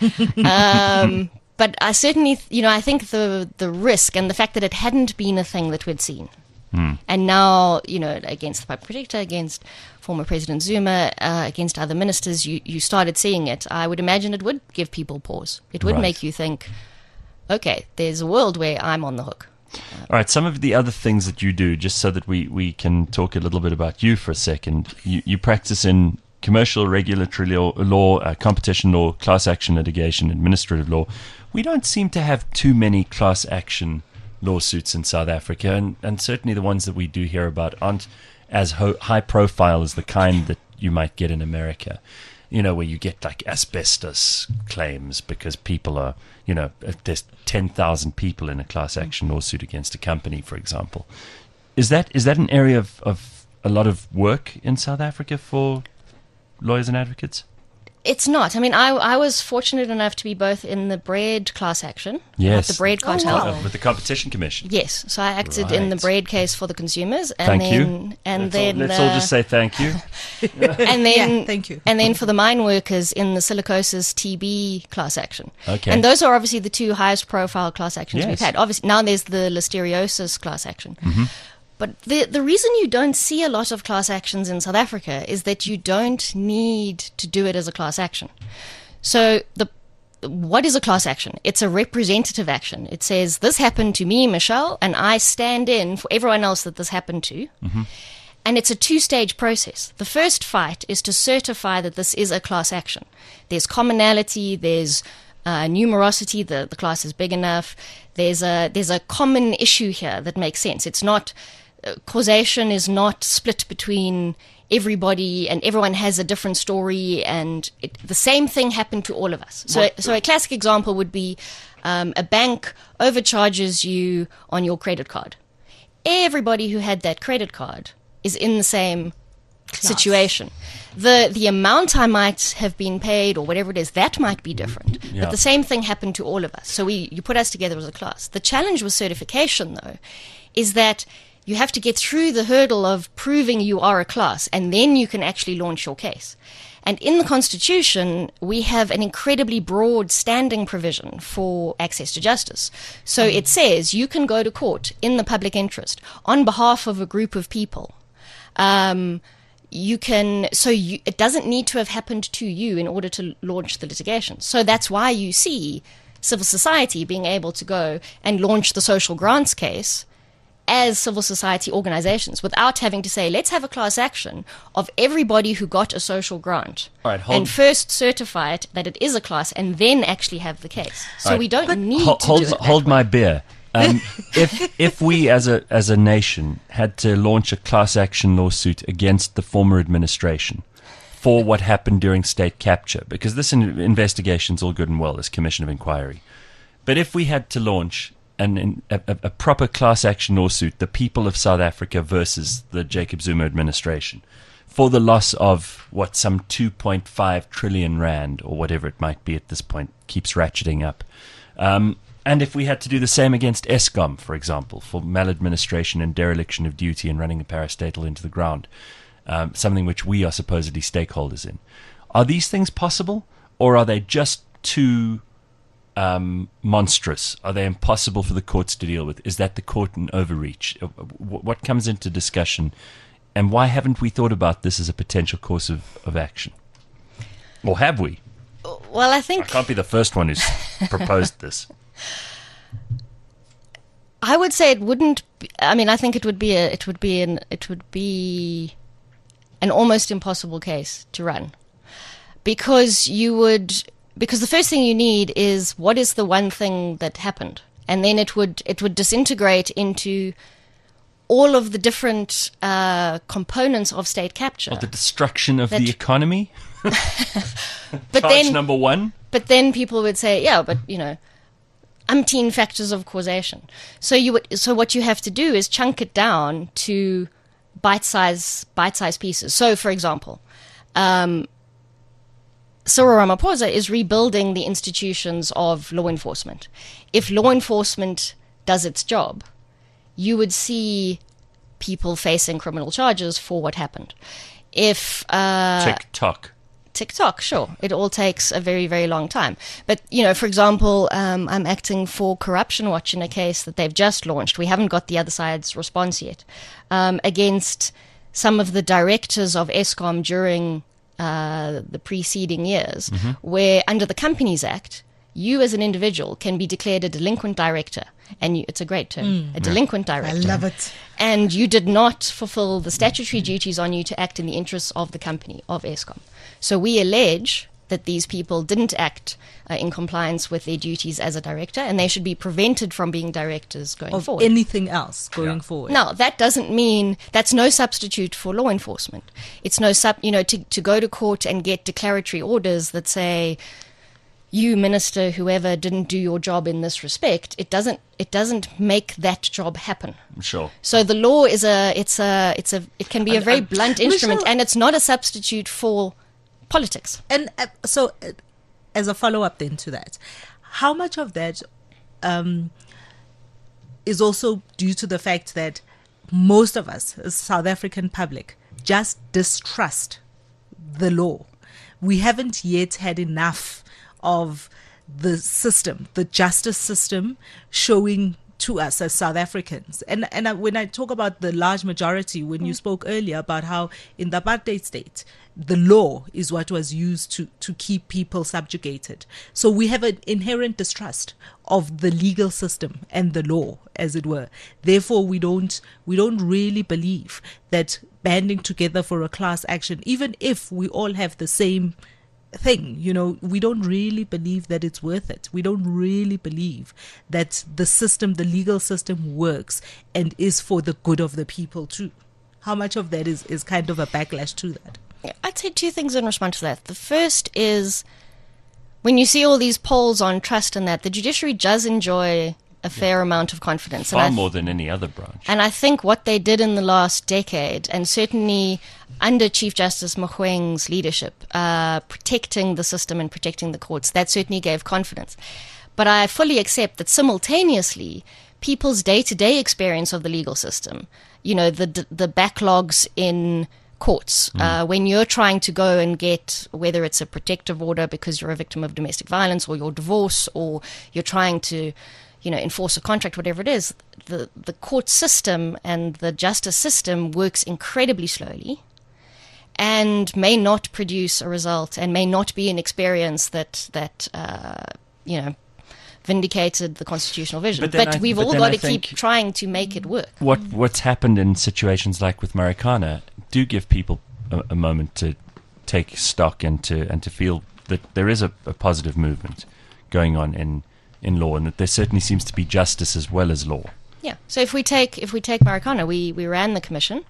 um, but I certainly, you know, I think the the risk and the fact that it hadn't been a thing that we'd seen, Hmm. and now, you know, against the Public Protector, against former President Zuma, uh, against other ministers, you you started seeing it. I would imagine it would give people pause. It would Right. make you think, okay, there's a world where I'm on the hook. All right, some of the other things that you do, just so that we, we can talk a little bit about you for a second. You, you practice in commercial regulatory law, law uh, competition law, class action litigation, administrative law. We don't seem to have too many class action lawsuits in South Africa, and, and certainly the ones that we do hear about aren't as ho- high profile as the kind that you might get in America. You know, where you get like asbestos claims because people are, you know, if there's ten thousand people in a class action lawsuit against a company, for example. Is that is that an area of, of a lot of work in South Africa for lawyers and advocates? It's not. I mean, I, I was fortunate enough to be both in the Bread class action, Yes. like the Bread cartel. wow. Uh, with the Competition Commission. Yes, so I acted in the Right. Bread case for the consumers, and Thank then you. and let's then all, let's uh, all just say thank you. and then Yeah, thank you. and then for the mine workers in the silicosis T B class action. Okay. And those are obviously the two highest profile class actions Yes. we've had. Obviously now there's the listeriosis class action. Mm-hmm. But the the reason you don't see a lot of class actions in South Africa is that you don't need to do it as a class action. So the what is a class action? It's a representative action. It says this happened to me, Michelle, and I stand in for everyone else that this happened to. Mm-hmm. And it's a two-stage process. The first fight is to certify that this is a class action. There's commonality, there's uh, numerosity, the, the class is big enough. There's a there's a common issue here that makes sense. It's not uh, causation is not split between everybody and everyone has a different story, and it, the same thing happened to all of us. So, so a classic example would be um, a bank overcharges you on your credit card. Everybody who had that credit card is in the same situation. The the amount I might have been paid or whatever it is, that might be different. Yeah. But the same thing happened to all of us. So we you put us together as a class. The challenge with certification, though, is that you have to get through the hurdle of proving you are a class, and then you can actually launch your case. And in the Constitution, we have an incredibly broad standing provision for access to justice. So it says you can go to court in the public interest on behalf of a group of people. Um, you can, so you, it doesn't need to have happened to you in order to launch the litigation. So that's why you see civil society being able to go and launch the social grants case as civil society organizations without having to say, let's have a class action of everybody who got a social grant All right, hold- and first certify it that it is a class and then actually have the case. So All right. we don't need Ho- to hold do it that hold way. my beer. Um, if if we as a as a nation had to launch a class action lawsuit against the former administration for what happened during state capture, because this in- investigation's all good and well, this commission of inquiry, but if we had to launch an, an a, a proper class action lawsuit, the people of South Africa versus the Jacob Zuma administration, for the loss of what some two point five trillion rand or whatever it might be at this point, keeps ratcheting up. Um, And if we had to do the same against Eskom, for example, for maladministration and dereliction of duty and running the parastatal into the ground, um, something which we are supposedly stakeholders in, are these things possible, or are they just too um, monstrous? Are they impossible for the courts to deal with? Is that the court an overreach? Uh, wh- What comes into discussion, and why haven't we thought about this as a potential course of, of action? Or have we? Well, I I think can't be the first one who's proposed this. I would say it wouldn't. Be, I mean, I think it would be a. It would be an. It would be an almost impossible case to run, because you would. Because the first thing you need is what is the one thing that happened, and then it would. It would disintegrate into all of the different uh, components of state capture. Or the destruction of That- the economy? but Charge then, number one? But then people would say, yeah, but you know, umpteen factors of causation. So you would, so what you have to do is chunk it down to bite-size, bite-size pieces. So, for example, um, Cyril Ramaphosa is rebuilding the institutions of law enforcement. If law enforcement does its job, you would see people facing criminal charges for what happened. If uh, TikTok. TikTok, sure. It all takes a very, very long time. But, you know, for example, um, I'm acting for Corruption Watch in a case that they've just launched. We haven't got the other side's response yet. Um, against some of the directors of Eskom during uh, the preceding years, mm-hmm. where under the Companies Act, you as an individual can be declared a delinquent director. And you, it's a great term, mm. a delinquent director. I love it. And you did not fulfill the statutory duties on you to act in the interests of the company, of Eskom. So we allege that these people didn't act uh, in compliance with their duties as a director, and they should be prevented from being directors going of forward. Anything else going yeah. forward. Now, that doesn't mean that's no substitute for law enforcement. It's no sub, you know, to, to go to court and get declaratory orders that say, you, minister, whoever, didn't do your job in this respect. It doesn't. It doesn't make that job happen. Sure. So the law is a. It's a. It's a. It can be a And- very and- blunt instrument, Michelle- and it's not a substitute for politics. And uh, so, uh, as a follow up then to that, how much of that um, is also due to the fact that most of us, as South African public, just distrust the law? We haven't yet had enough of the system, the justice system, showing to us as South Africans. And and I, when I talk about the large majority, when you spoke earlier about how in the apartheid state, the law is what was used to, to keep people subjugated. So we have an inherent distrust of the legal system and the law, as it were. Therefore, we don't we don't really believe that banding together for a class action, even if we all have the same thing, you know, we don't really believe that it's worth it. We don't really believe that the system, the legal system works and is for the good of the people too. How much of that is, is kind of a backlash to that? I'd say two things in response to that. The first is when you see all these polls on trust and that, the judiciary does enjoy a fair yeah. amount of confidence. Far and I th- more than any other branch. And I think what they did in the last decade, and certainly under Chief Justice Mogoeng's leadership, uh, protecting the system and protecting the courts, that certainly gave confidence. But I fully accept that simultaneously, people's day-to-day experience of the legal system, you know, the the backlogs in courts, mm. uh, when you're trying to go and get, whether it's a protective order because you're a victim of domestic violence or your divorce, or you're trying to, you know, enforce a contract, whatever it is, the, the court system and the justice system works incredibly slowly and may not produce a result and may not be an experience that, that uh, you know, vindicated the constitutional vision. But, but I, we've but all then got I to keep think trying to make it work. What What's happened in situations like with Marikana do give people a, a moment to take stock and to, and to feel that there is a, a positive movement going on in in law, and that there certainly seems to be justice as well as law. Yeah. So if we take if we take Marikana, we, we ran the commission,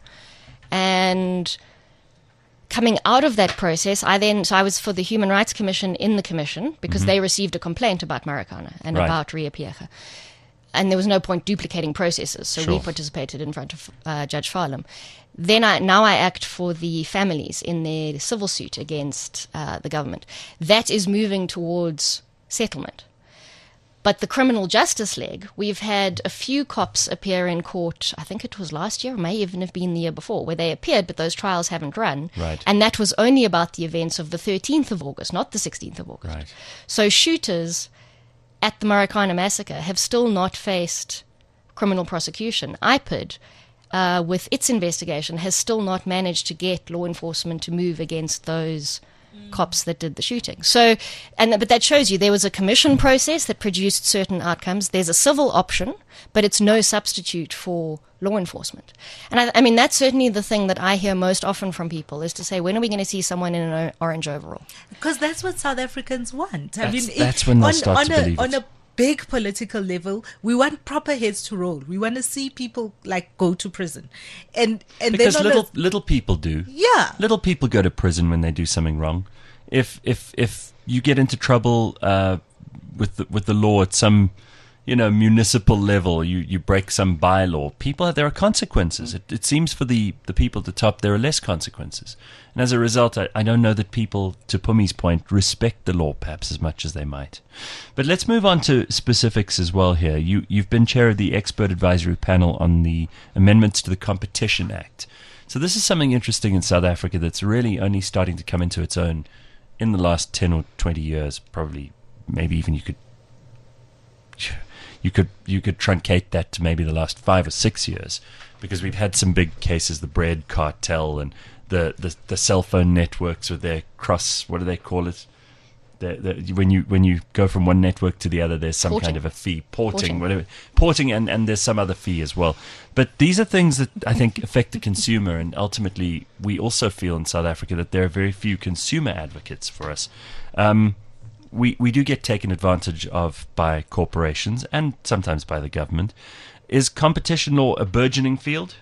and coming out of that process, I then so I was for the Human Rights Commission in the commission because mm-hmm. they received a complaint about Marikana and right. about Ria Piecha. And there was no point duplicating processes, so sure. we participated in front of uh, Judge Farlam. Then I now I act for the families in their civil suit against uh, the government. That is moving towards settlement. But the criminal justice leg, we've had a few cops appear in court, I think it was last year, or may even have been the year before, where they appeared, but those trials haven't run. Right. And that was only about the events of the thirteenth of August, not the sixteenth of August. Right. So shooters at the Marikana massacre have still not faced criminal prosecution. I P I D, uh, with its investigation, has still not managed to get law enforcement to move against those cops that did the shooting. So, and but that shows you there was a commission process that produced certain outcomes. There's a civil option, but it's no substitute for law enforcement. And I, I mean, that's certainly the thing that I hear most often from people is to say, when are we going to see someone in an orange overall? Because that's what South Africans want. I That's, mean, that's when they'll on, start on to a, believe on it. a big political level, we want proper heads to roll. We want to see people like go to prison, and and Because then on little a, little people do. yeah, Little people go to prison when they do something wrong. If if if you get into trouble uh, with the, with the law at some, you know, municipal level, you, you break some bylaw, people there are consequences. It, it seems for the, the people at the top there are less consequences, and as a result, I, I don't know that people, to Pumi's point, respect the law perhaps as much as they might. But let's move on to specifics as well here. You you've been chair of the expert advisory panel on the amendments to the Competition Act. So this is something interesting in South Africa that's really only starting to come into its own in the last ten or twenty years, probably, maybe even you could, you could, you could truncate that to maybe the last five or six years, because we've had some big cases, the bread cartel and the, the, the cell phone networks with their cross, what do they call it? The, the, when you when you go from one network to the other, there's some Porting. kind of a fee, porting, Porting. whatever, porting, and, and there's some other fee as well. But these are things that I think affect the consumer, and ultimately we also feel in South Africa that there are very few consumer advocates for us. Um, we we do get taken advantage of by corporations and sometimes by the government. Is competition law a burgeoning field?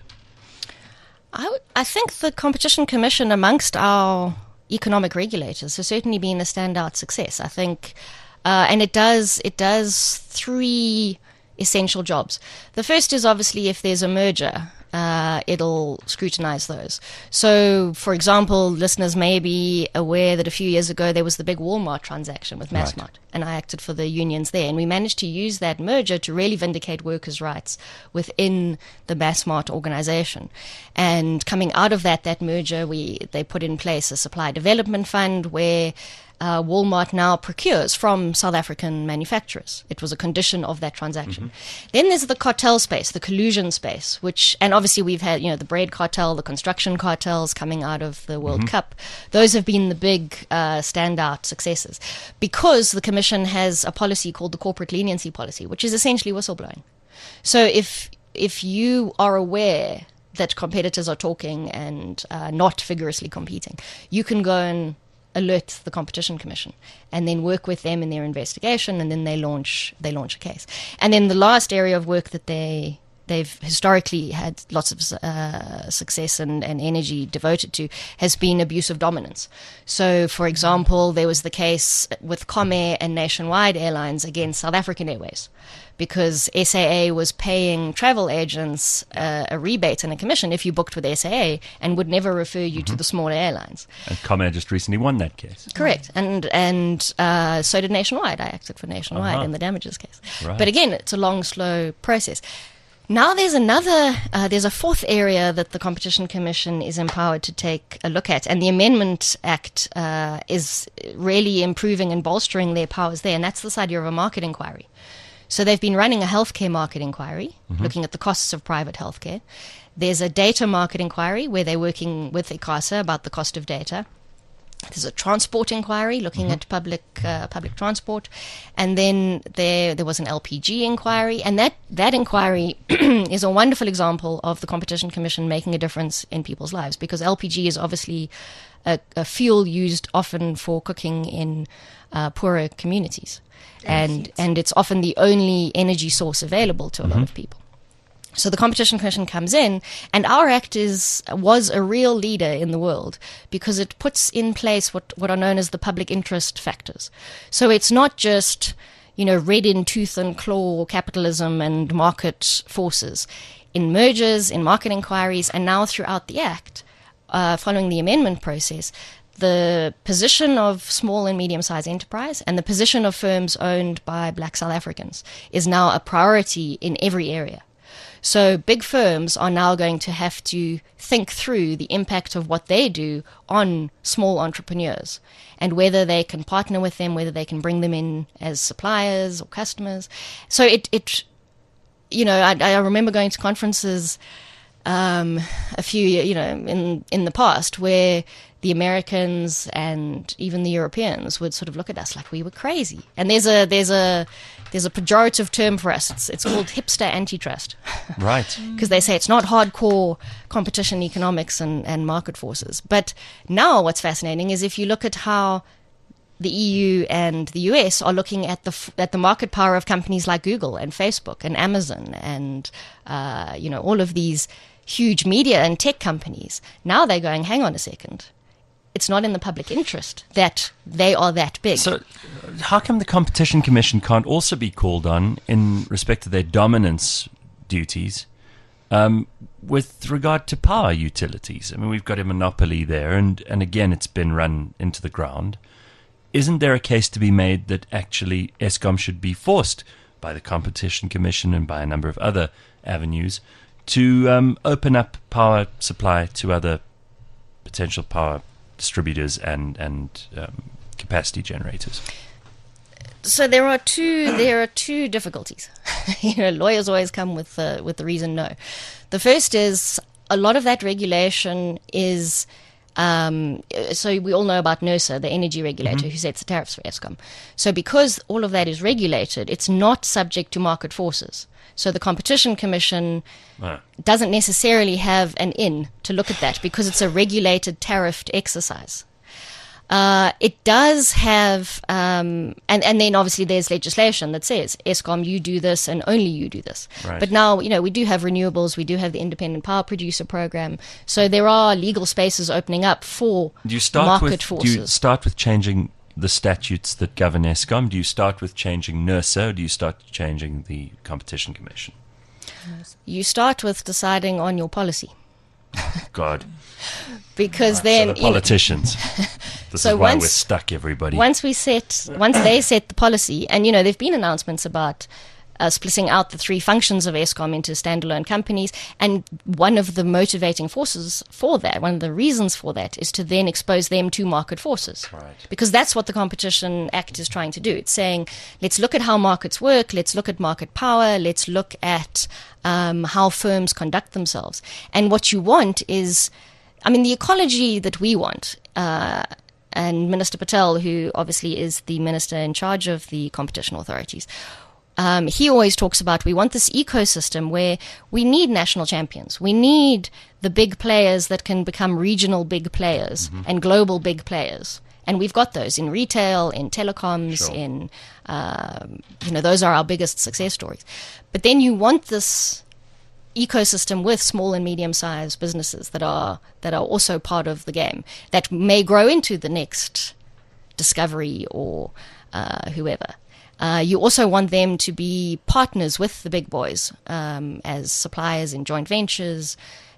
I, w- I think the Competition Commission amongst our economic regulators has certainly been a standout success. I think, uh, and it does it does three essential jobs. The first is obviously if there's a merger, uh, it'll scrutinize those. So, for example, listeners may be aware that a few years ago there was the big Walmart transaction with Massmart, Right. and I acted for the unions there, and we managed to use that merger to really vindicate workers' rights within the Massmart organization. And coming out of that, that merger, we they put in place a supply development fund where uh, Walmart now procures from South African manufacturers. It was a condition of that transaction. Then there's the cartel space, the collusion space, which, and obviously we've had, you know, the bread cartel, the construction cartels coming out of the World Cup. Those have been the big uh, standout successes, because the Commission has a policy called the corporate leniency policy, which is essentially whistleblowing. So if if you are aware that competitors are talking and uh, not vigorously competing, you can go and alert the Competition Commission and then work with them in their investigation, and then they launch they launch a case. And then the last area of work that they they've historically had lots of uh, success and, and energy devoted to has been abuse of dominance. So, for example, there was the case with Comair and Nationwide Airlines against South African Airways, because S A A was paying travel agents uh, a rebate and a commission if you booked with S A A, and would never refer you to the smaller airlines. And Comair just recently won that case. Correct. And and uh, so did Nationwide. I acted for Nationwide Uh-huh. in the damages case. Right. But again, it's a long, slow process. Now there's another, uh, there's a fourth area that the Competition Commission is empowered to take a look at, and the Amendment Act uh, is really improving and bolstering their powers there, and that's this idea of a market inquiry. So they've been running a healthcare market inquiry, looking at the costs of private healthcare. There's a data market inquiry where they're working with ICASA about the cost of data. There's a transport inquiry looking mm-hmm. at public uh, public transport, and then there there was an L P G inquiry, and that that inquiry is a wonderful example of the Competition Commission making a difference in people's lives, because L P G is obviously a, a fuel used often for cooking in uh, poorer communities, and and it's often the only energy source available to a mm-hmm. lot of people. So the Competition Commission comes in, and our act is was a real leader in the world, because it puts in place what, what are known as the public interest factors. So it's not just, you know, red in tooth and claw capitalism and market forces. In mergers, in market inquiries, and now throughout the act, uh, following the amendment process, the position of small and medium-sized enterprise and the position of firms owned by Black South Africans is now a priority in every area. So big firms are now going to have to think through the impact of what they do on small entrepreneurs, and whether they can partner with them, whether they can bring them in as suppliers or customers. So it, it you know, I, I remember going to conferences um, a few, you know, in in the past where the Americans and even the Europeans would sort of look at us like we were crazy. And there's a there's a there's a pejorative term for us. It's it's called hipster antitrust. Right. Because they say it's not hardcore competition economics and, and market forces. But now what's fascinating is if you look at how the E U and the U S are looking at the f- at the market power of companies like Google and Facebook and Amazon and uh, you know, all of these huge media and tech companies. Now they're going, hang on a second. It's not in the public interest that they are that big. So how come the Competition Commission can't also be called on in respect to their dominance duties um, with regard to power utilities? I mean, we've got a monopoly there, and, and again, it's been run into the ground. Isn't there a case to be made that actually Eskom should be forced by the Competition Commission and by a number of other avenues to um, open up power supply to other potential power distributors and and um, capacity generators? So there are two there are two difficulties. You know, lawyers always come with the with the reason no. The first is a lot of that regulation is um, so we all know about NERSA, the energy regulator, mm-hmm. who sets the tariffs for Eskom. So because all of that is regulated, it's not subject to market forces. So the Competition Commission ah. doesn't necessarily have an in to look at that because it's a regulated tariffed exercise. Uh, it does have, um, and, and then obviously there's legislation that says, Eskom, you do this and only you do this. Right. But now, you know, we do have renewables, we do have the Independent Power Producer Program, so there are legal spaces opening up for do you start market with, forces. Do you start with changing the statutes that govern Eskom? Do you start with changing NERSA, or do you start changing the Competition Commission? You start with deciding on your policy. God. Because right, then so the politicians. You know, this so is why once, we're stuck, everybody. Once we set, once they set the policy, and you know, there've been announcements about uh, splitting out the three functions of Eskom into standalone companies, and one of the motivating forces for that, one of the reasons for that, is to then expose them to market forces. Right. Because that's what the Competition Act is trying to do. It's saying, let's look at how markets work, let's look at market power, let's look at um, how firms conduct themselves. And what you want is, I mean, the ecology that we want, uh, and Minister Patel, who obviously is the minister in charge of the competition authorities, um, he always talks about we want this ecosystem where we need national champions. We need the big players that can become regional big players mm-hmm. and global big players. And we've got those in retail, in telecoms, sure. in, um, you know, those are our biggest success stories. But then you want this ecosystem with small and medium-sized businesses that are that are also part of the game, that may grow into the next Discovery or uh, whoever. Uh, you also want them to be partners with the big boys um, as suppliers in joint ventures,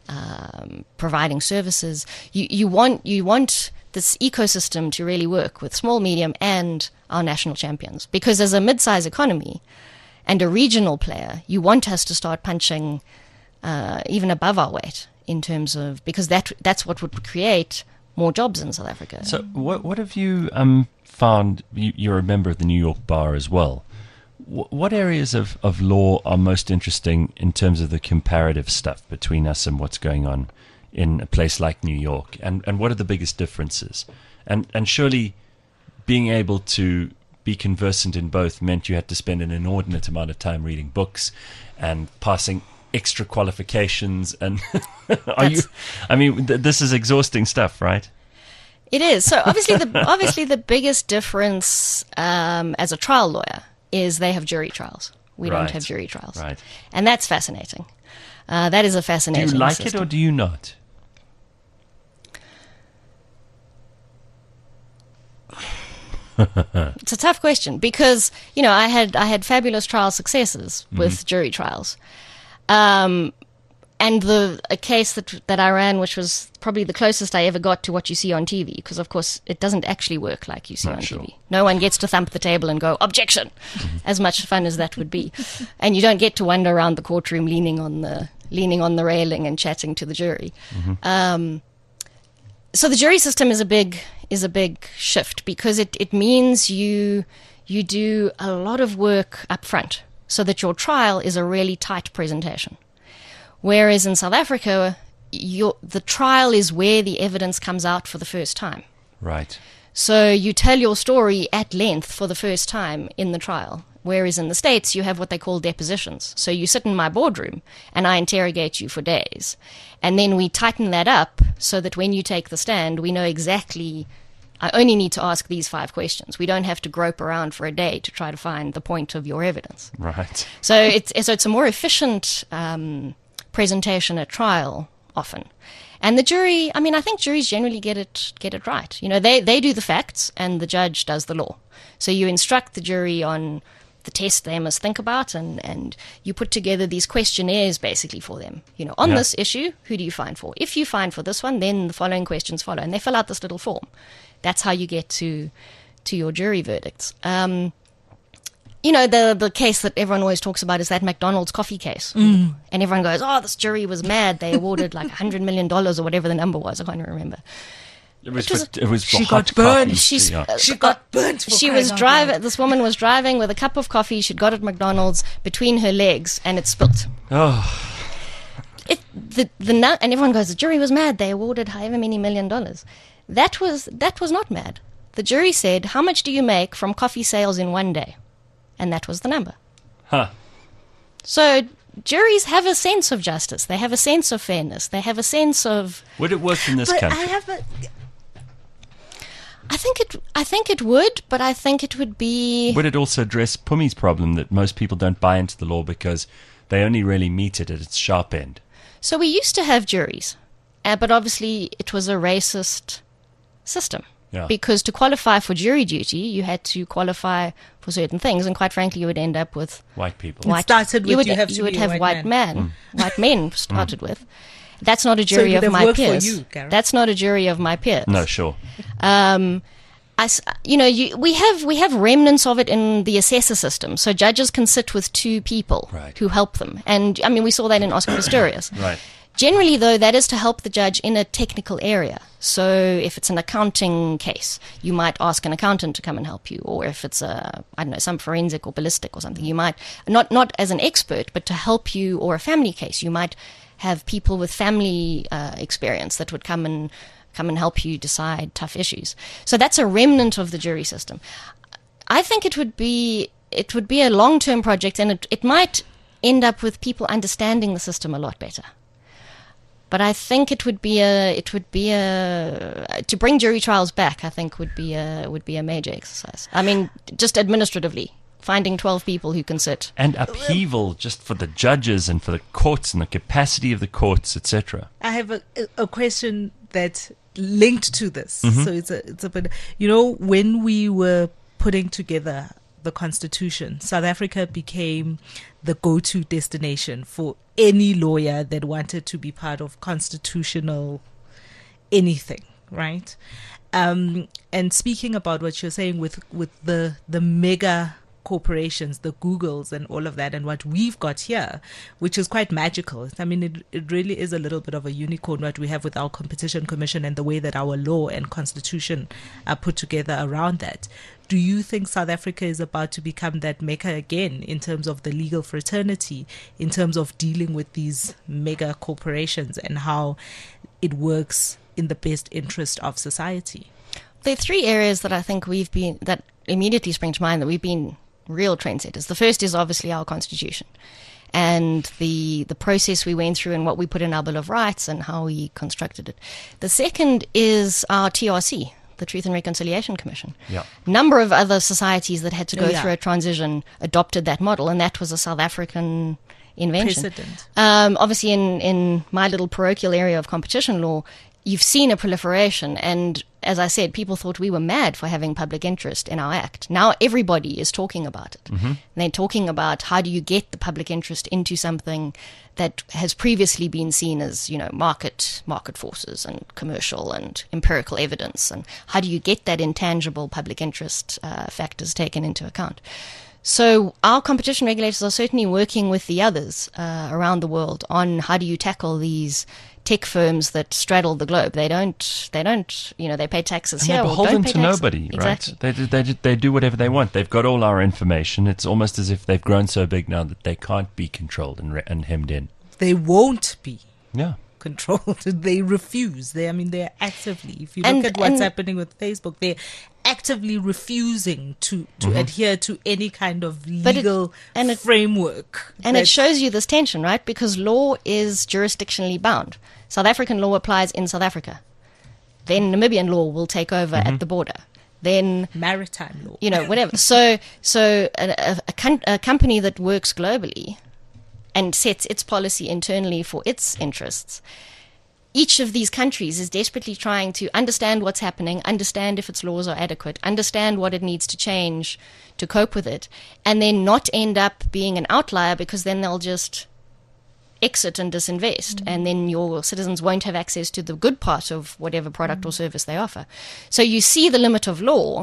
um, providing services. You you want you want this ecosystem to really work with small, medium, and our national champions. Because as a mid-size economy and a regional player, you want us to start punching uh, even above our weight in terms of, because that that's what would create more jobs in South Africa. So what what have you um, found, you, you're a member of the New York Bar as well, w- what areas of, of law are most interesting in terms of the comparative stuff between us and what's going on in a place like New York, and, and what are the biggest differences? And and surely being able to be conversant in both meant you had to spend an inordinate amount of time reading books and passing extra qualifications, and are you I mean th- this is exhausting stuff, right? It is. So obviously the obviously the biggest difference um, as a trial lawyer is they have jury trials. We Right. don't have jury trials. Right. And that's fascinating. Uh, that is a Do fascinating you like system. it or do you not? It's a tough question because, you know, I had I had fabulous trial successes with mm-hmm. jury trials. Um, and the a case that that I ran, which was probably the closest I ever got to what you see on T V, because, of course, it doesn't actually work like you see Not on sure. T V. No one gets to thump the table and go, objection, mm-hmm. as much fun as that would be. And you don't get to wander around the courtroom leaning on the leaning on the railing and chatting to the jury. Mm-hmm. Um, so the jury system is a big is a big shift because it, it means you you do a lot of work up front so that your trial is a really tight presentation. Whereas in South Africa, your, the trial is where the evidence comes out for the first time. Right. So you tell your story at length for the first time in the trial. Whereas in the States, you have what they call depositions. So you sit in my boardroom and I interrogate you for days. And then we tighten that up so that when you take the stand, we know exactly, I only need to ask these five questions. We don't have to grope around for a day to try to find the point of your evidence. Right. So it's, so it's a more efficient um, presentation at trial often. And the jury, I mean, I think juries generally get it get it right. You know, they, they do the facts and the judge does the law. So you instruct the jury on the test they must think about, and, and you put together these questionnaires basically for them. You know, on Yeah. this issue, who do you find for? If you find for this one, then the following questions follow. And they fill out this little form. That's how you get to to your jury verdicts. Um, you know, the the case that everyone always talks about is that McDonald's coffee case. Mm. And everyone goes, oh, this jury was mad. They awarded like one hundred million dollars or whatever the number was. I can't even remember. It was. It was- for, it was. For She hot got burned. coffee. She's- Yeah. She got burnt. For She crying was out driving. loud. This woman was driving with a cup of coffee she'd got at McDonald's between her legs, and it spilt. Oh, It, the the nu- and everyone goes, the jury was mad. They awarded however many million dollars. That was that was not mad. The jury said, how much do you make from coffee sales in one day? And that was the number. huh. So juries have a sense of justice. They have a sense of fairness. They have a sense of. Would it work in this But country? I have a. I think it. I think it would, but I think it would be. Would it also address Pumi's problem that most people don't buy into the law because they only really meet it at its sharp end? So we used to have juries, uh, but obviously it was a racist system. Yeah. Because to qualify for jury duty, you had to qualify for certain things, and quite frankly, you would end up with White people. white. started you with would, you have to would be a have white white man. men, white men started with. That's not a it jury would of have my worked for peers. you, Gareth. That's not a jury of my peers. No, sure. Um, I s you know, you, we have we have remnants of it in the assessor system. So judges can sit with two people Right. who help them, and I mean, we saw that in Oscar Pistorius. Right. Generally, though, that is to help the judge in a technical area. So if it's an accounting case, you might ask an accountant to come and help you. Or if it's a, I don't know, some forensic or ballistic or something, you might, not, not as an expert, but to help you, or a family case, you might have people with family uh, experience that would come and come and help you decide tough issues. So that's a remnant of the jury system. I think it would be, it would be a long-term project, and it, it might end up with people understanding the system a lot better. But I think it would be a it would be a to bring jury trials back. I think would be a would be a major exercise. I mean, just administratively, finding twelve people who can sit. And upheaval just for the judges and for the courts and the capacity of the courts, et cetera. I have a, a question that linked to this. Mm-hmm. So it's a it's a bit. You know, when we were putting together the Constitution, South Africa became the go-to destination for any lawyer that wanted to be part of constitutional anything, right? Um, and speaking about what you're saying with with the the mega corporations, the Googles and all of that, and what we've got here, which is quite magical. I mean, it, it really is a little bit of a unicorn what we have with our Competition Commission and the way that our law and constitution are put together around that. Do you think South Africa is about to become that mecca again in terms of the legal fraternity, in terms of dealing with these mega corporations and how it works in the best interest of society? There are three areas that I think we've been that immediately spring to mind that we've been real trendsetters. The first is obviously our Constitution and the the process we went through and what we put in our Bill of Rights and how we constructed it. The second is our T R C, the Truth and Reconciliation Commission. Yeah. Number of other societies that had to go Oh, yeah. through a transition adopted that model, and that was a South African invention. Precedent. Um, obviously, in, in my little parochial area of competition law, you've seen a proliferation. And as I said, people thought we were mad for having public interest in our act. Now everybody is talking about it. Mm-hmm. They're talking about how do you get the public interest into something that has previously been seen as, you know, market market forces and commercial and empirical evidence. And how do you get that intangible public interest uh, factors taken into account? So our competition regulators are certainly working with the others uh, around the world on how do you tackle these tech firms that straddle the globe. They don't, they don't, you know, they pay taxes And here they're or don't beholden pay to taxes. nobody, Exactly. right? They, do- they, do- they do whatever they want. They've got all our information. It's almost as if they've grown so big now that they can't be controlled and, re- and hemmed in. They won't be Yeah. controlled. They refuse. They, I mean, they're actively. If you look And- at what's and- happening with Facebook, they're actively refusing to, to adhere to any kind of But it- legal and it- framework. And it that- shows you this tension, right? Because law is jurisdictionally bound. South African law applies in South Africa. Then Namibian law will take over at the border. Then, maritime law. you know, whatever. So, so a, a, a, com- a company that works globally and sets its policy internally for its interests, each of these countries is desperately trying to understand what's happening, understand if its laws are adequate, understand what it needs to change to cope with it, and then not end up being an outlier, because then they'll just exit and disinvest, mm-hmm. and then your citizens won't have access to the good part of whatever product mm-hmm. or service they offer. So you see the limit of law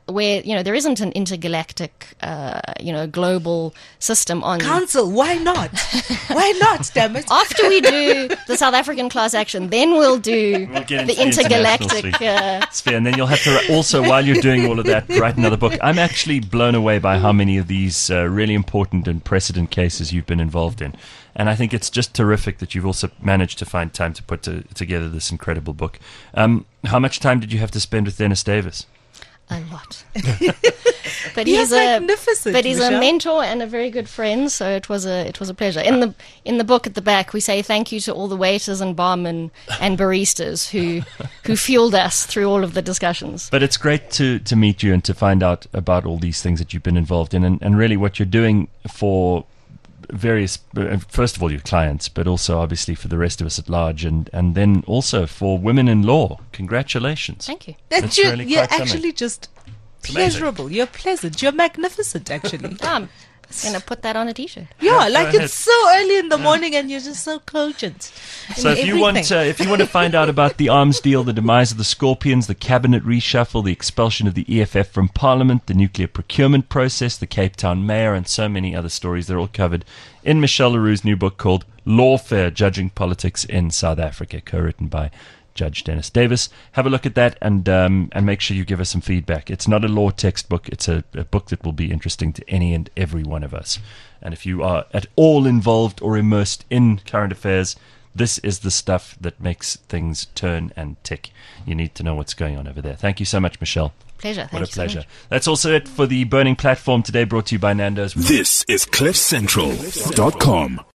where, you know, there isn't an intergalactic, uh, you know, global system on. Council, why not? Why not, damn it? After we do the South African class action, then we'll do We'll get the into the intergalactic. international Uh, sphere, and then you'll have to also, while you're doing all of that, write another book. I'm actually blown away by how many of these uh, really important and precedent cases you've been involved in. And I think it's just terrific that you've also managed to find time to put to, together this incredible book. Um, how much time did you have to spend with Dennis Davis? a lot. But He he's is a magnificent, but he's Michelle. a mentor and a very good friend. So it was a it was a pleasure. In the in the book at the back, we say thank you to all the waiters and barmen and baristas who who fueled us through all of the discussions. But it's great to, to meet you and to find out about all these things that you've been involved in, and, and really what you're doing for various, uh, first of all, your clients, but also obviously for the rest of us at large, and, and then also for women in law. Congratulations. Thank you. That That's you're, really you're quite something. actually just amazing. pleasurable. You're pleasant. You're magnificent, actually. I'm gonna put that on a t-shirt. Yeah, Yeah, like go it's so early in the morning and you're just so cogent. So in if you want, uh, everything. if you want to find out about the arms deal, the demise of the Scorpions, the cabinet reshuffle, the expulsion of the E F F from Parliament, the nuclear procurement process, the Cape Town mayor, and so many other stories, they're all covered in Michelle Leroux's new book called Lawfare: Judging Politics in South Africa, co-written by Judge Dennis Davis. Have a look at that and um, and make sure you give us some feedback. It's not a law textbook. It's a, a book that will be interesting to any and every one of us. And if you are at all involved or immersed in current affairs, this is the stuff that makes things turn and tick. You need to know what's going on over there. Thank you so much, Michelle. Pleasure. Thank What you a so much. pleasure. That's also it for the Burning Platform today, brought to you by Nando's. This is cliff central dot com.